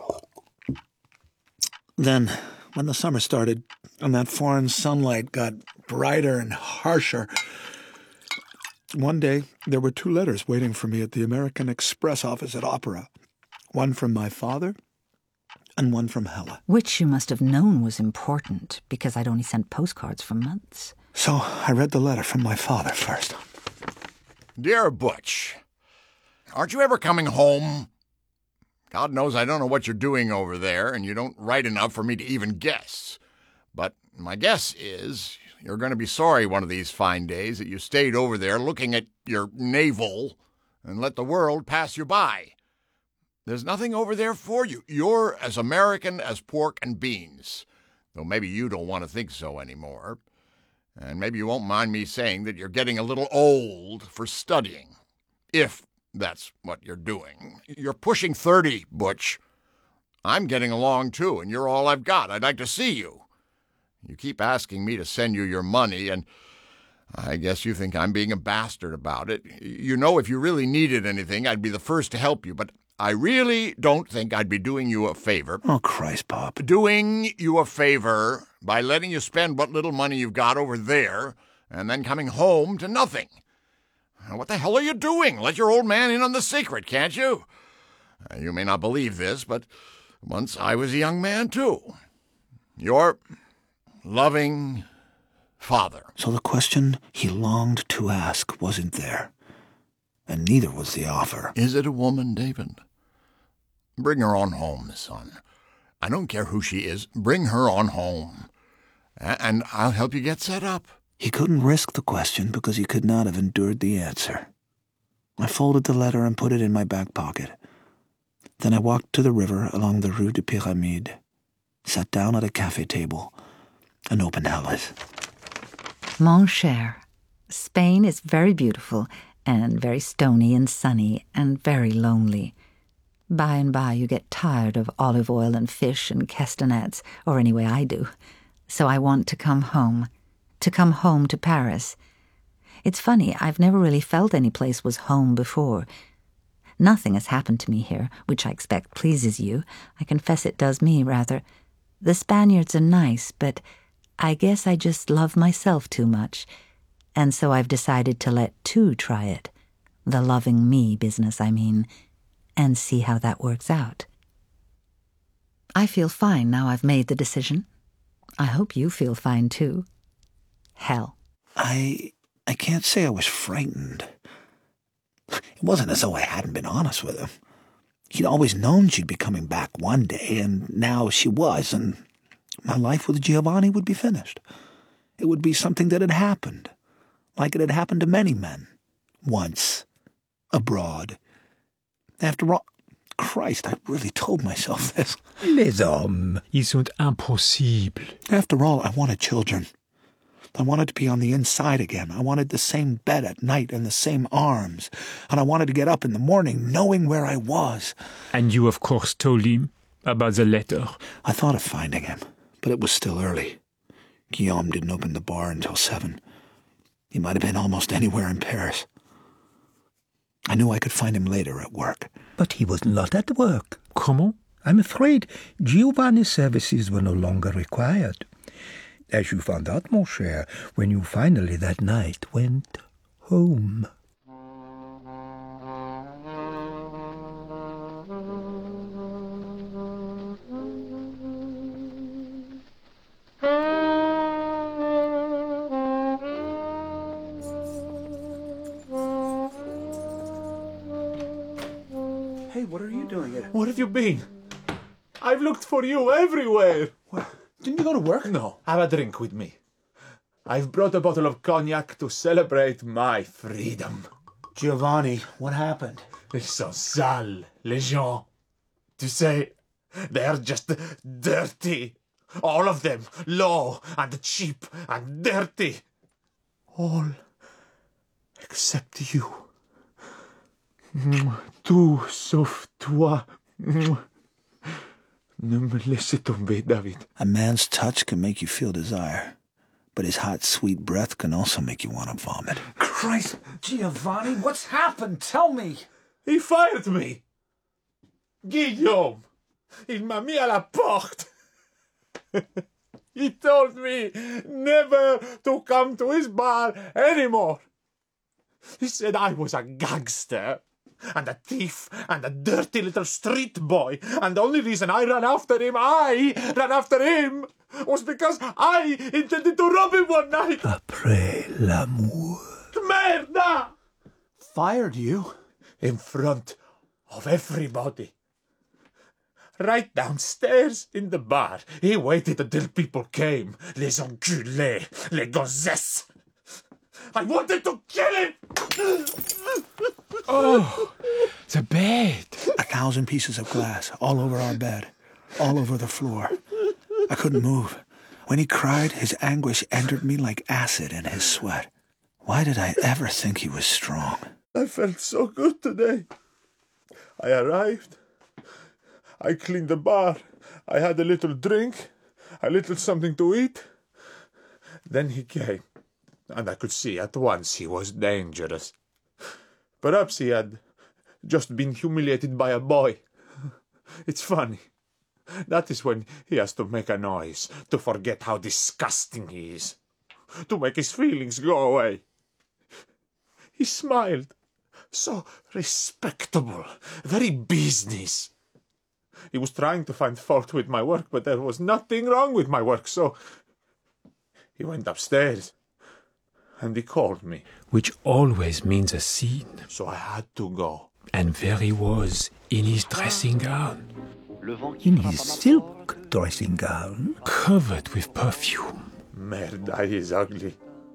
F: Then, when the summer started, and that foreign sunlight got brighter and harsher, one day there were 2 letters waiting for me at the American Express office at Opera. One from my father, and one from Hella.
K: Which you must have known was important, because I'd only sent postcards for months.
F: So I read the letter from my father first.
G: Dear Butch, aren't you ever coming home? God knows I don't know what you're doing over there, and you don't write enough for me to even guess. But my guess is you're going to be sorry one of these fine days that you stayed over there looking at your navel and let the world pass you by. There's nothing over there for you. You're as American as pork and beans, though maybe you don't want to think so anymore. And maybe you won't mind me saying that you're getting a little old for studying, if that's what you're doing. You're pushing 30, Butch. I'm getting along, too, and you're all I've got. I'd like to see you. You keep asking me to send you your money, and I guess you think I'm being a bastard about it. You know, if you really needed anything, I'd be the first to help you, but I really don't think I'd be doing you a favor.
F: Oh, Christ, Pop.
G: Doing you a favor by letting you spend what little money you've got over there and then coming home to nothing. What the hell are you doing? Let your old man in on the secret, can't you? You may not believe this, but once I was a young man, too. Your loving father.
F: So the question he longed to ask wasn't there, and neither was the offer.
G: Is it a woman, David? Bring her on home, son. I don't care who she is. Bring her on home, and I'll help you get set up.
F: He couldn't risk the question because he could not have endured the answer. I folded the letter and put it in my back pocket. Then I walked to the river along the Rue de Pyramide, sat down at a cafe table, and opened Hella's.
K: Mon cher, Spain is very beautiful and very stony and sunny and very lonely. By and by you get tired of olive oil and fish and castanets, or anyway I do. So I want to come home to Paris. It's funny, I've never really felt any place was home before. Nothing has happened to me here, which I expect pleases you. I confess it does me, rather. The Spaniards are nice, but I guess I just love myself too much, and so I've decided to let 2 try it. The loving me business, I mean, and see how that works out. I feel fine now I've made the decision. I hope you feel fine, too. Hell.
F: I can't say I was frightened. It wasn't as though I hadn't been honest with him. He'd always known she'd be coming back one day, and now she was, and my life with Giovanni would be finished. It would be something that had happened, like it had happened to many men, once, abroad. After all, Christ, I really told myself this.
J: Les hommes,
I: ils sont impossibles.
F: After all, I wanted children. I wanted to be on the inside again. I wanted the same bed at night and the same arms. And I wanted to get up in the morning knowing where I was.
I: And you, of course, told him about the letter.
F: I thought of finding him, but it was still early. Guillaume didn't open the bar until 7. He might have been almost anywhere in Paris. I knew I could find him later at work.
J: But he was not at work.
I: Comment?
J: I'm afraid Giovanni's services were no longer required. As you found out, mon cher, when you finally that night went home.
C: Hey, what are you doing here?
Q: Where have you been? I've looked for you everywhere.
C: What? Didn't you go to work?
Q: No, have a drink with me. I've brought a bottle of cognac to celebrate my freedom.
C: Giovanni, what happened?
Q: Ils sont sales, les gens. Tu sais, they're just dirty. All of them, low and cheap and dirty. All except you. Tout sauf toi. Ne me laissez tomber, David.
F: A man's touch can make you feel desire, but his hot, sweet breath can also make you want to vomit.
C: Christ, Giovanni, what's happened? Tell me.
Q: He fired me. Guillaume, il m'a mis à la porte. He told me never to come to his bar anymore. He said I was a gangster and a thief and a dirty little street boy, and the only reason I ran after him, was because I intended to rob him one night.
J: Après l'amour.
Q: Merda!
C: Fired you?
Q: In front of everybody. Right downstairs in the bar. He waited until people came. Les enculés, les gonzesses. I wanted to kill him!
I: Oh, the bed.
F: 1,000 pieces of glass all over our bed, all over the floor. I couldn't move. When he cried, his anguish entered me like acid in his sweat. Why did I ever think he was strong?
Q: I felt so good today. I arrived. I cleaned the bar. I had a little drink, a little something to eat. Then he came, and I could see at once he was dangerous. Perhaps he had just been humiliated by a boy. It's funny. That is when he has to make a noise, to forget how disgusting he is, to make his feelings go away. He smiled, so respectable, very business. He was trying to find fault with my work, but there was nothing wrong with my work, so he went upstairs and he called me.
I: Which always means a scene.
Q: So I had to go.
I: And there he was, in his dressing gown.
J: In his silk dressing gown.
I: Covered with perfume.
Q: Merda, he is ugly.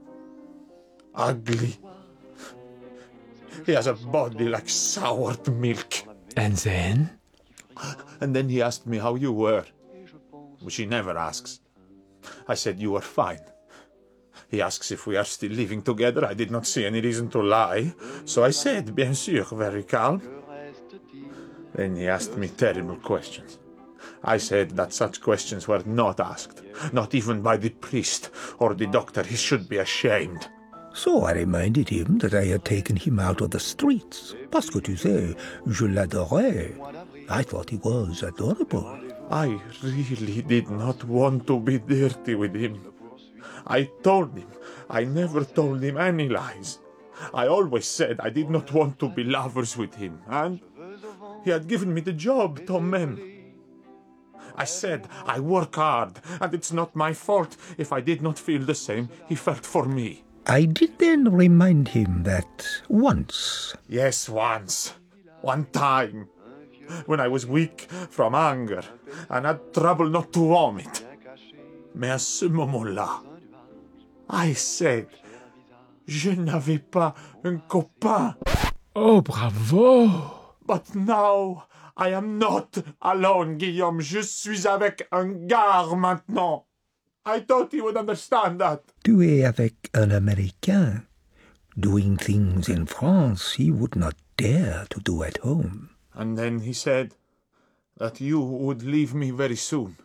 Q: Ugly. He has a body like soured milk.
I: And then?
Q: And then he asked me how you were, which he never asks. I said you were fine. He asks if we are still living together. I did not see any reason to lie, so I said, bien sûr, very calm. Then he asked me terrible questions. I said that such questions were not asked, not even by the priest or the doctor. He should be ashamed.
J: So I reminded him that I had taken him out of the streets. Parce que tu sais, je l'adorais. I thought he was adorable.
Q: I really did not want to be dirty with him. I told him. I never told him any lies. I always said I did not want to be lovers with him, and he had given me the job, quand même. I said I work hard, and it's not my fault if I did not feel the same he felt for me.
J: I did then remind him that once...
Q: Yes, once. One time. When I was weak from anger and had trouble not to vomit. Mais à ce moment-là, I said, je n'avais pas un copain.
I: Oh, bravo!
Q: But now, I am not alone, Guillaume. Je suis avec un gars maintenant. I thought he would understand that.
J: Tuer avec un Américain, doing things in France he would not dare to do at home.
Q: And then he said that you would leave me very soon.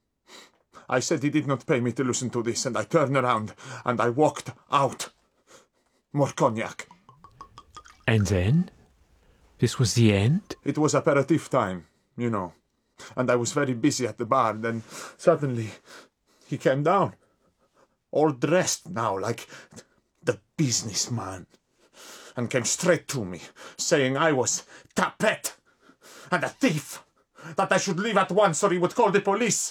Q: I said he did not pay me to listen to this, and I turned around and I walked out. More cognac.
I: And then? This was the end?
Q: It was aperitif time, you know. And I was very busy at the bar. Then suddenly he came down. All dressed now like the businessman. And came straight to me, saying I was tapette and a thief. That I should leave at once or he would call the police.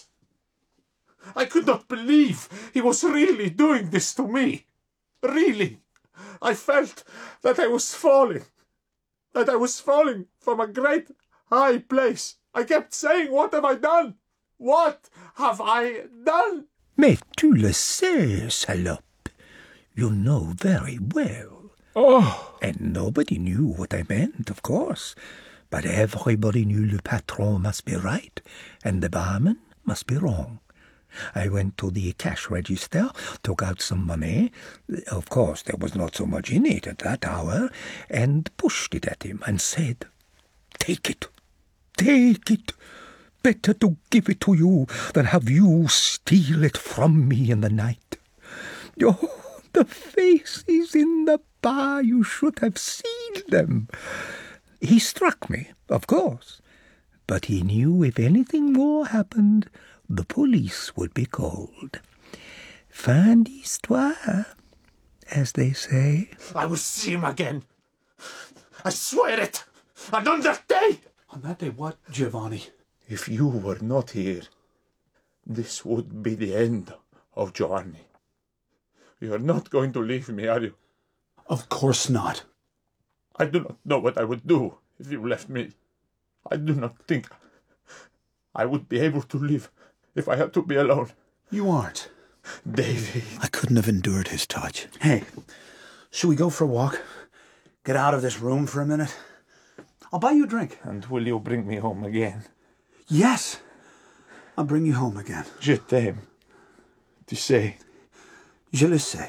Q: I could not believe he was really doing this to me. Really. I felt that I was falling. That I was falling from a great high place. I kept saying, what have I done? What have I done?
J: Mais tu le sais, salope. You know very well.
I: Oh!
J: And nobody knew what I meant, of course. But everybody knew le patron must be right, and the barman must be wrong. I went to the cash register, took out some money. Of course, there was not so much in it at that hour, and pushed it at him and said, "Take it. Take it. Better to give it to you than have you steal it from me in the night." Oh, the faces in the bar, you should have seen them. He struck me, of course, but he knew if anything more happened, the police would be called. Fin d'histoire, as they say.
Q: I will see him again. I swear it. And on that day.
C: On that day, what, Giovanni?
Q: If you were not here, this would be the end of Giovanni. You are not going to leave me, are you?
C: Of course not.
Q: I do not know what I would do if you left me. I do not think I would be able to live if I had to be alone.
C: You aren't.
Q: David.
F: I couldn't have endured his touch.
C: Hey, should we go for a walk? Get out of this room for a minute? I'll buy you a drink.
Q: And will you bring me home again?
C: Yes. I'll bring you home again.
Q: Je t'aime. Tu sais.
C: Je le sais.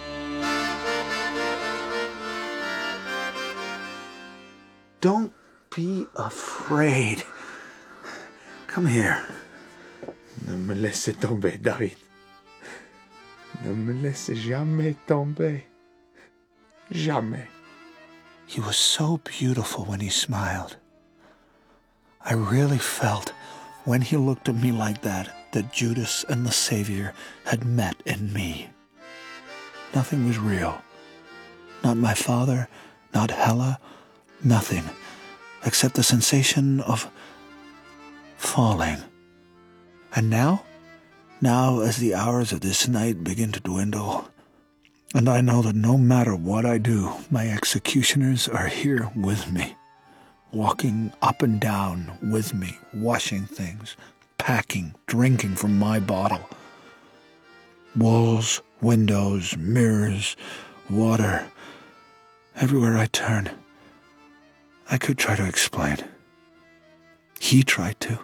C: Don't be afraid. Come here.
Q: Ne me laissez tomber, David. Ne me laissez jamais tomber. Jamais.
F: He was so beautiful when he smiled. I really felt, when he looked at me like that Judas and the Savior had met in me. Nothing was real. Not my father, not Hella, nothing, except the sensation of falling. And now, as the hours of this night begin to dwindle, and I know that no matter what I do, my executioners are here with me, walking up and down with me, washing things, packing, drinking from my bottle. Walls, windows, mirrors, water, everywhere I turn. I could try to explain. He tried to.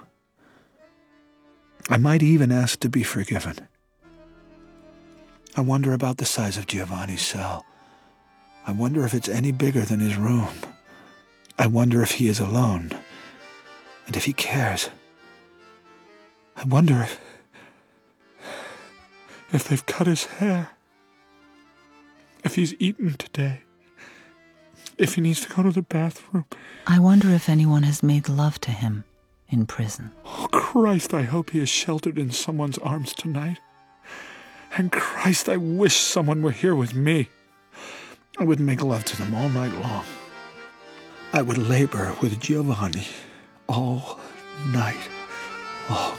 F: I might even ask to be forgiven. I wonder about the size of Giovanni's cell. I wonder if it's any bigger than his room. I wonder if he is alone, and if he cares. I wonder if they've cut his hair, if he's eaten today, if he needs to go to the bathroom.
K: I wonder if anyone has made love to him in prison.
F: Oh, Christ, I hope he is sheltered in someone's arms tonight. And Christ, I wish someone were here with me. I would make love to them all night long. I would labor with Giovanni all night long.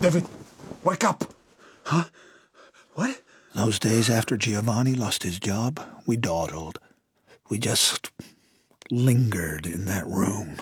Q: David, wake up!
F: Huh?
Q: What?
F: Those days after Giovanni lost his job, we dawdled. We just lingered in that room.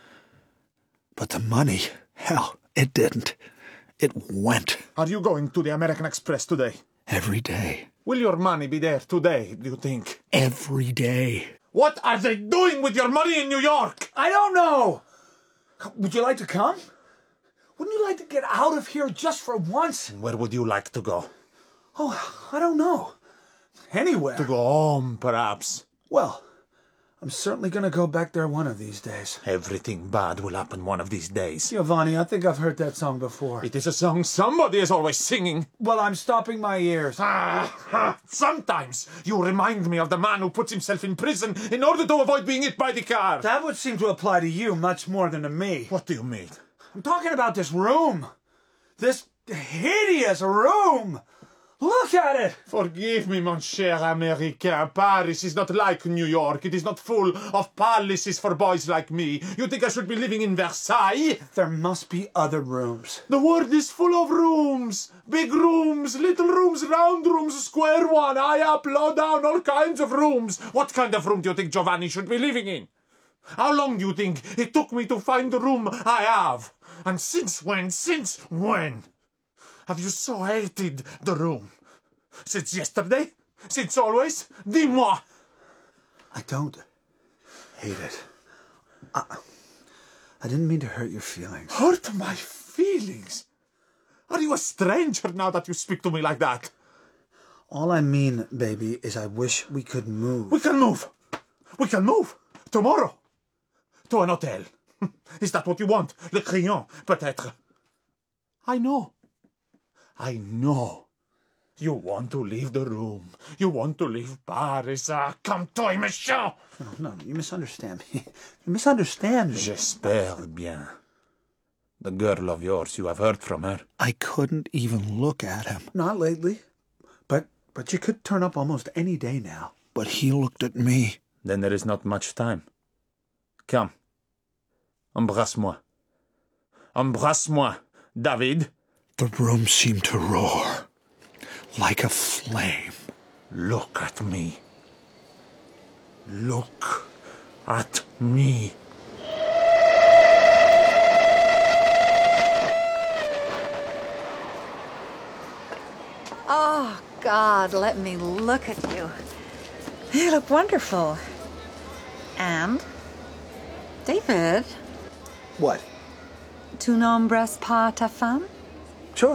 F: But the money, hell, it didn't. It went.
Q: Are you going to the American Express today?
F: Every day.
Q: Will your money be there today, do you think?
F: Every day.
Q: What are they doing with your money in New York?
R: I don't know. Would you like to come? Wouldn't you like to get out of here just for once?
Q: And where would you like to go?
R: Oh, I don't know. Anywhere.
Q: To go home, perhaps.
R: Well, I'm certainly going to go back there one of these days.
Q: Everything bad will happen one of these days.
R: Giovanni, I think I've heard that song before.
Q: It is a song somebody is always singing.
R: Well, I'm stopping my ears.
Q: Sometimes you remind me of the man who puts himself in prison in order to avoid being hit by the car.
R: That would seem to apply to you much more than to me.
Q: What do you mean?
R: I'm talking about this room. This hideous room. Look at it!
Q: Forgive me, mon cher Américain. Paris is not like New York. It is not full of palaces for boys like me. You think I should be living in Versailles?
R: There must be other rooms.
Q: The world is full of rooms. Big rooms, little rooms, round rooms, square one, high up, low down, all kinds of rooms. What kind of room do you think Giovanni should be living in? How long do you think it took me to find the room I have? And since when? Have you so hated the room? Since yesterday? Since always? Dis-moi!
R: I don't hate it. I didn't mean to hurt your feelings.
Q: Hurt my feelings? Are you a stranger now that you speak to me like that?
R: All I mean, baby, is I wish we could move.
Q: We can move! We can move! Tomorrow! To an hotel. Is that what you want? Le Crillon, peut-être. I know. You want to leave the room. You want to leave Paris. Comme toi, monsieur.
R: No, you misunderstand me. You misunderstand me.
Q: J'espère bien. The girl of yours, you have heard from her.
F: I couldn't even look at him.
R: Not lately. But you could turn up almost any day now.
F: But he looked at me.
Q: Then there is not much time. Come. Embrasse-moi. Embrasse-moi, David.
F: The room seemed to roar, like a flame.
Q: Look at me. Look at me.
K: Oh, God, let me look at you. You look wonderful. And? David?
R: What?
K: Tu n'embrasses pas ta femme?
R: Sure.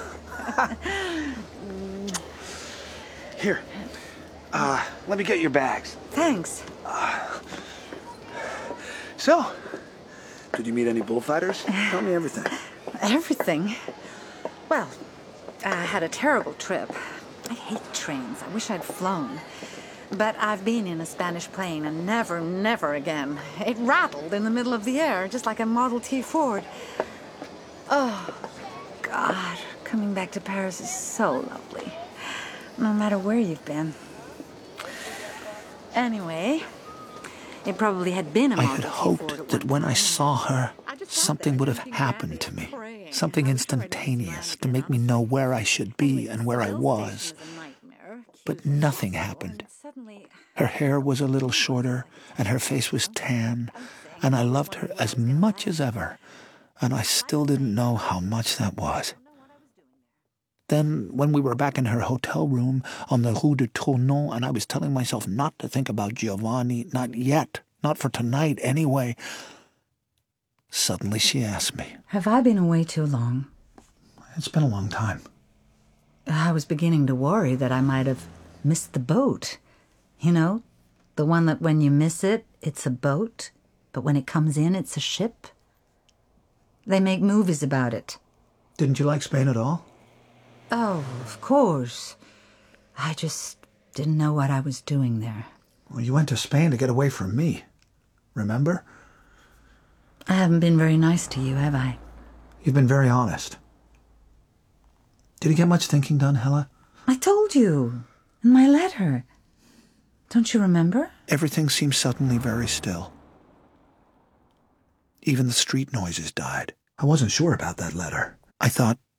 R: Here. Let me get your bags.
K: Thanks.
R: So, did you meet any bullfighters? Tell me everything.
K: Everything? Well, I had a terrible trip. I hate trains. I wish I'd flown. But I've been in a Spanish plane and never again. It rattled in the middle of the air, just like a Model T Ford. Oh, God. Coming back to Paris is so lovely. No matter where you've been. Anyway, it probably had been a Model T Ford.
F: I had hoped that when I saw her, something would have happened to me. Something instantaneous to make me know where I should be and where I was. But nothing happened. Her hair was a little shorter, and her face was tan, and I loved her as much as ever, and I still didn't know how much that was. Then, when we were back in her hotel room on the Rue de Tournon, and I was telling myself not to think about Giovanni, not yet, not for tonight anyway, suddenly she asked me.
K: Have I been away too long?
R: It's been a long time.
K: I was beginning to worry that I might have missed the boat. You know, the one that when you miss it, it's a boat, but when it comes in, it's a ship. They make movies about it.
R: Didn't you like Spain at all?
K: Oh, of course. I just didn't know what I was doing there.
R: Well, you went to Spain to get away from me. Remember?
K: I haven't been very nice to you, have I?
R: You've been very honest. Did you get much thinking done, Hella?
K: I told you. In my letter. Don't you remember?
F: Everything seemed suddenly very still. Even the street noises died.
R: I wasn't sure about that letter.
F: I thought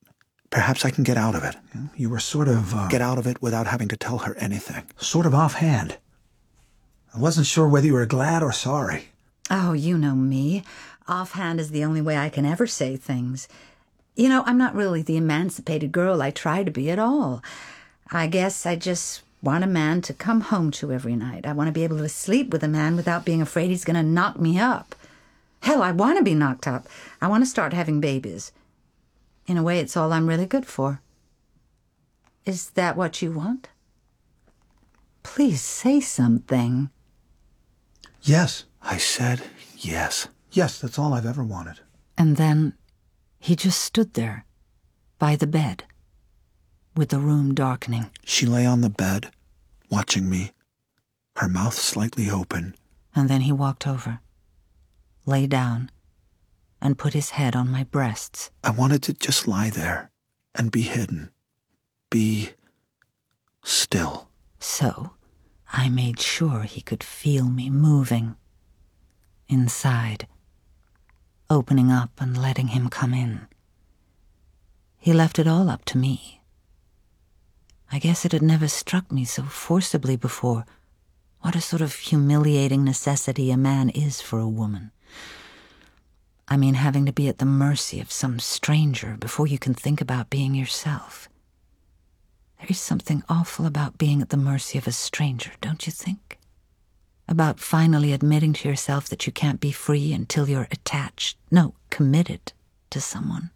F: Perhaps I can get out of it. You were sort of... Get out of it without having to tell her anything. Sort of offhand. I wasn't sure whether you were glad or sorry.
K: Oh, you know me. Offhand is the only way I can ever say things. You know, I'm not really the emancipated girl I try to be at all. I guess I just want a man to come home to every night. I want to be able to sleep with a man without being afraid he's going to knock me up. Hell, I want to be knocked up. I want to start having babies. In a way, it's all I'm really good for. Is that what you want? Please say something.
F: Yes, I said yes. Yes, that's all I've ever wanted.
K: And then he just stood there, by the bed, with the room darkening.
F: She lay on the bed, watching me, her mouth slightly open.
K: And then he walked over, lay down, and put his head on my breasts.
F: I wanted to just lie there and be hidden. Be still.
K: So I made sure he could feel me moving. Inside, opening up and letting him come in. He left it all up to me. I guess it had never struck me so forcibly before what a sort of humiliating necessity a man is for a woman. I mean, having to be at the mercy of some stranger before you can think about being yourself. There is something awful about being at the mercy of a stranger, don't you think? About finally admitting to yourself that you can't be free until you're attached, no, committed to someone.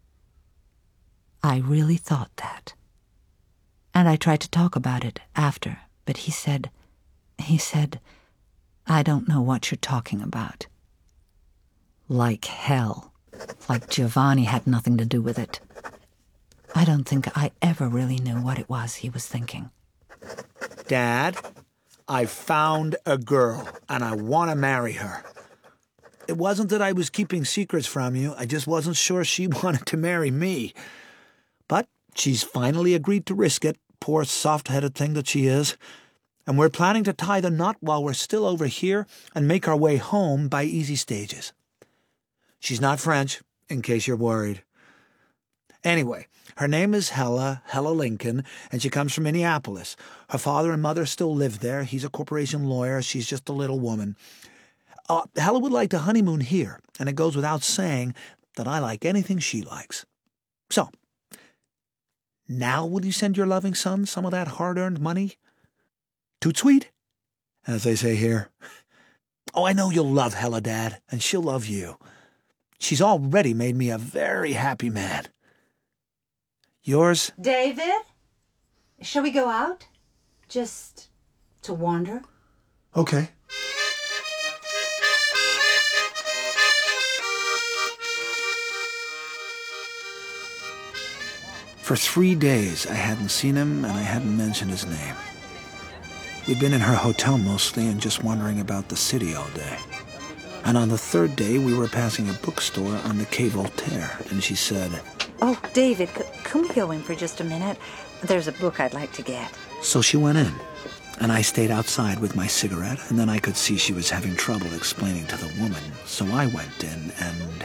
K: I really thought that. And I tried to talk about it after, but he said, I don't know what you're talking about. Like hell. Like Giovanni had nothing to do with it. I don't think I ever really knew what it was he was thinking.
F: Dad, I found a girl, and I want to marry her. It wasn't that I was keeping secrets from you. I just wasn't sure she wanted to marry me. But she's finally agreed to risk it, poor soft-headed thing that she is. And we're planning to tie the knot while we're still over here and make our way home by easy stages. She's not French, in case you're worried. Anyway, her name is Hella Lincoln, and she comes from Minneapolis. Her father and mother still live there. He's a corporation lawyer. She's just a little woman. Hella would like to honeymoon here, and it goes without saying that I like anything she likes. So, now will you send your loving son some of that hard-earned money? Toot sweet, as they say here. Oh, I know you'll love Hella, Dad, and she'll love you. She's already made me a very happy man. Yours?
K: David? Shall we go out? Just to wander?
F: Okay. For 3 days, I hadn't seen him and I hadn't mentioned his name. We'd been in her hotel mostly and just wandering about the city all day. And on the 3rd day, we were passing a bookstore on the Quai Voltaire, and she said,
K: Oh, David, can we go in for just a minute? There's a book I'd like to get.
F: So she went in, and I stayed outside with my cigarette, and then I could see she was having trouble explaining to the woman. So I went in, and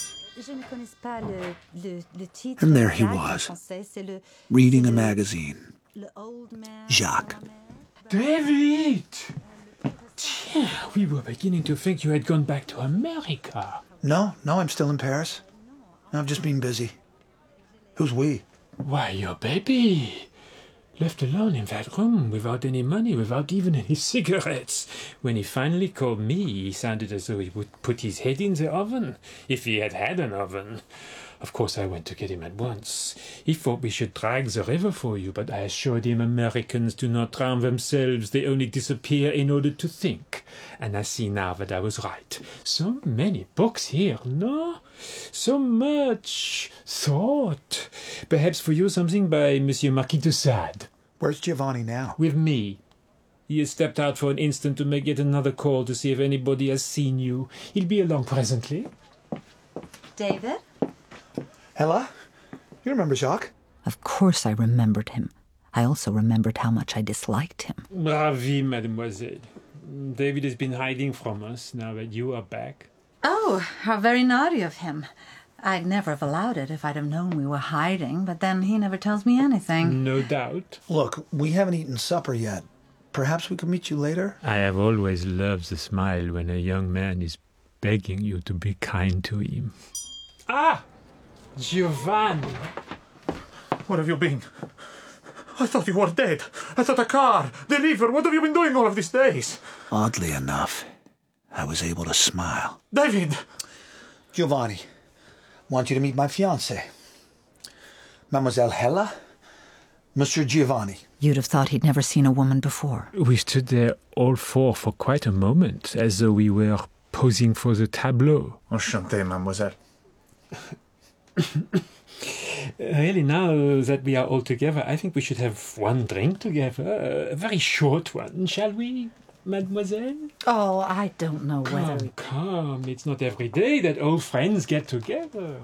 F: there he was, reading a magazine. Jacques.
I: David! Yeah, we were beginning to think you had gone back to America.
F: No, I'm still in Paris. I've just been busy. Who's we?
I: Why, your baby. Left alone in that room, without any money, without even any cigarettes. When he finally called me, he sounded as though he would put his head in the oven, if he had had an oven. Of course, I went to get him at once. He thought we should drag the river for you, but I assured him Americans do not drown themselves. They only disappear in order to think. And I see now that I was right. So many books here, no? So much thought. Perhaps for you something by Monsieur Marquis de Sade.
F: Where's Giovanni now?
I: With me. He has stepped out for an instant to make yet another call to see if anybody has seen you. He'll be along presently.
K: David?
F: Hella? You remember Jacques?
K: Of course I remembered him. I also remembered how much I disliked him.
I: Ravi, mademoiselle. David has been hiding from us now that you are back.
K: Oh, how very naughty of him. I'd never have allowed it if I'd have known we were hiding, but then he never tells me anything.
I: No doubt.
F: Look, we haven't eaten supper yet. Perhaps we could meet you later?
I: I have always loved the smile when a young man is begging you to be kind to him. Ah! Giovanni!
Q: Where have you been? I thought you were dead. I thought a car, the river. What have you been doing all of these days?
F: Oddly enough, I was able to smile.
Q: David!
F: Giovanni, want you to meet my fiancée. Mademoiselle Hella, Monsieur Giovanni.
K: You'd have thought he'd never seen a woman before.
I: We stood there all four for quite a moment, as though we were posing for the tableau.
M: Enchanté, mademoiselle.
I: Really, now that we are all together, I think we should have one drink together. A very short one, shall we, mademoiselle?
K: Oh, I don't know whether...
I: Come. It's not every day that old friends get together.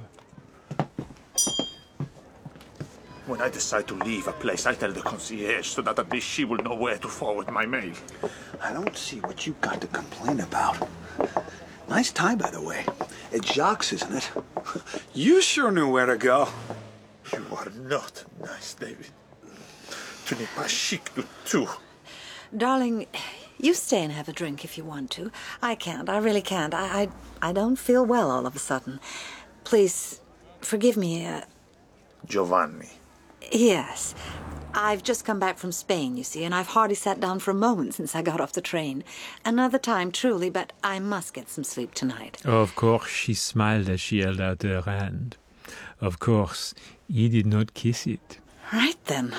Q: When I decide to leave a place, I tell the concierge so that at least she will know where to forward my mail.
F: I don't see what you got to complain about. Nice tie, by the way. It's Jacques, isn't it? You sure knew where to go.
Q: You are not nice, David. Tu n'es pas chic du tout.
K: Darling, you stay and have a drink if you want to. I can't. I really can't. I don't feel well all of a sudden. Please, forgive me.
Q: Giovanni.
K: Yes. I've just come back from Spain, you see, and I've hardly sat down for a moment since I got off the train. Another time, truly, but I must get some sleep tonight.
I: Of course, she smiled as she held out her hand. Of course, he did not kiss it.
K: Right then.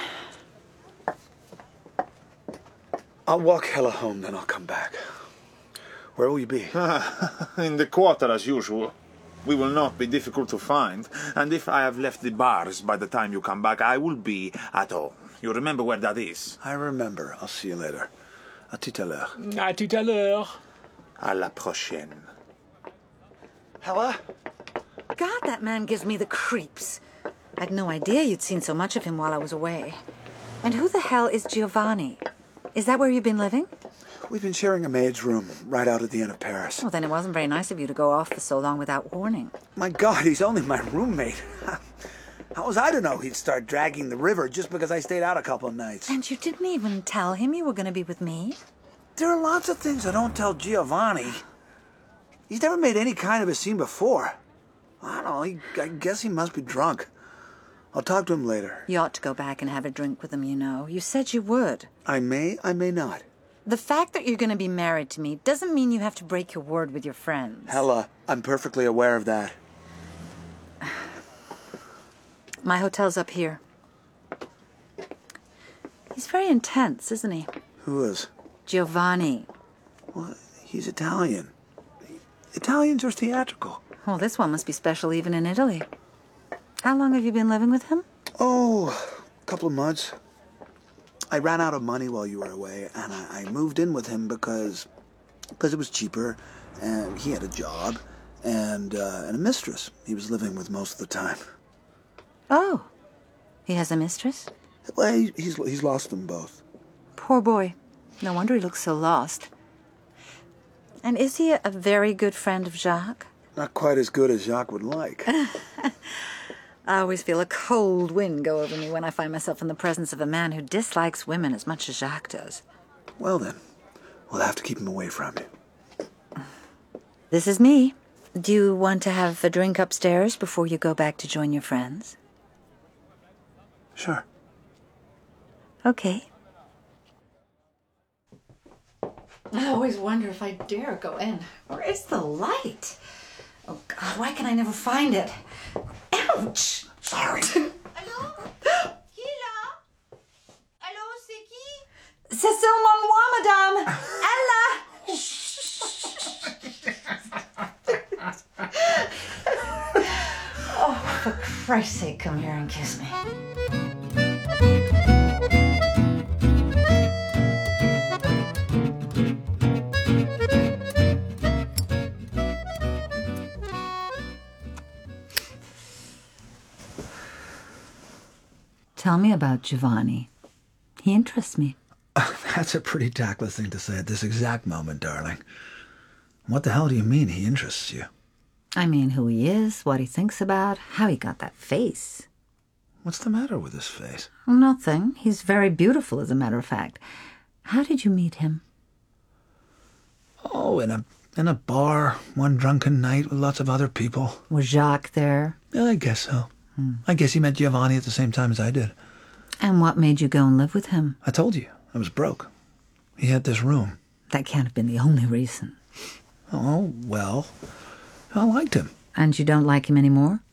F: I'll walk Hella home, then I'll come back. Where will you be?
Q: In the quarter, as usual. We will not be difficult to find, and if I have left the bars by the time you come back, I will be at home. You remember where that is?
F: I remember. I'll see you later. À tout à l'heure.
I: À tout à l'heure.
Q: À la prochaine.
F: Hella?
K: God, that man gives me the creeps. I'd no idea you'd seen so much of him while I was away. And who the hell is Giovanni? Is that where you've been living?
F: We've been sharing a maid's room right out at the end of Paris.
K: Well, then it wasn't very nice of you to go off for so long without warning.
F: My God, he's only my roommate. How was I to know he'd start dragging the river just because I stayed out a couple of nights?
K: And you didn't even tell him you were going to be with me?
F: There are lots of things I don't tell Giovanni. He's never made any kind of a scene before. I don't know, I guess he must be drunk. I'll talk to him later.
K: You ought to go back and have a drink with him, you know. You said you would.
F: I may not.
K: The fact that you're going to be married to me doesn't mean you have to break your word with your friends.
F: Hella, I'm perfectly aware of that.
K: My hotel's up here. He's very intense, isn't he?
F: Who is?
K: Giovanni.
F: Well, he's Italian. Italians are theatrical.
K: Well, this one must be special even in Italy. How long have you been living with him?
F: Oh, a couple of months. I ran out of money while you were away, and I moved in with him because it was cheaper, and he had a job, and a mistress he was living with most of the time.
K: Oh, he has a mistress?
F: Well, he's lost them both.
K: Poor boy. No wonder he looks so lost. And is he a very good friend of Jacques?
F: Not quite as good as Jacques would like.
K: I always feel a cold wind go over me when I find myself in the presence of a man who dislikes women as much as Jacques does.
F: Well then, we'll have to keep him away from you.
K: This is me. Do you want to have a drink upstairs before you go back to join your friends?
F: Sure.
K: Okay. I always wonder if I dare go in. Where is the light? Oh, God, why can I never find it? Ouch! Sorry.
S: Allô? Qui est là? Allô, c'est qui?
K: C'est seulement moi, madame. Ella! Oh, for Christ's sake, come here and kiss me. Tell me about Giovanni. He interests me.
F: That's a pretty tactless thing to say at this exact moment, darling. What the hell do you mean he interests you?
K: I mean, who he is, what he thinks about, how he got that face.
F: What's the matter with his face?
K: Nothing. He's very beautiful, as a matter of fact. How did you meet him?
F: Oh, in a bar, one drunken night with lots of other people.
K: Was Jacques there?
F: Yeah, I guess so. I guess he met Giovanni at the same time as I did.
K: And what made you go and live with him?
F: I told you, I was broke. He had this room.
K: That can't have been the only reason.
F: Oh, well, I liked him.
K: And you don't like him anymore?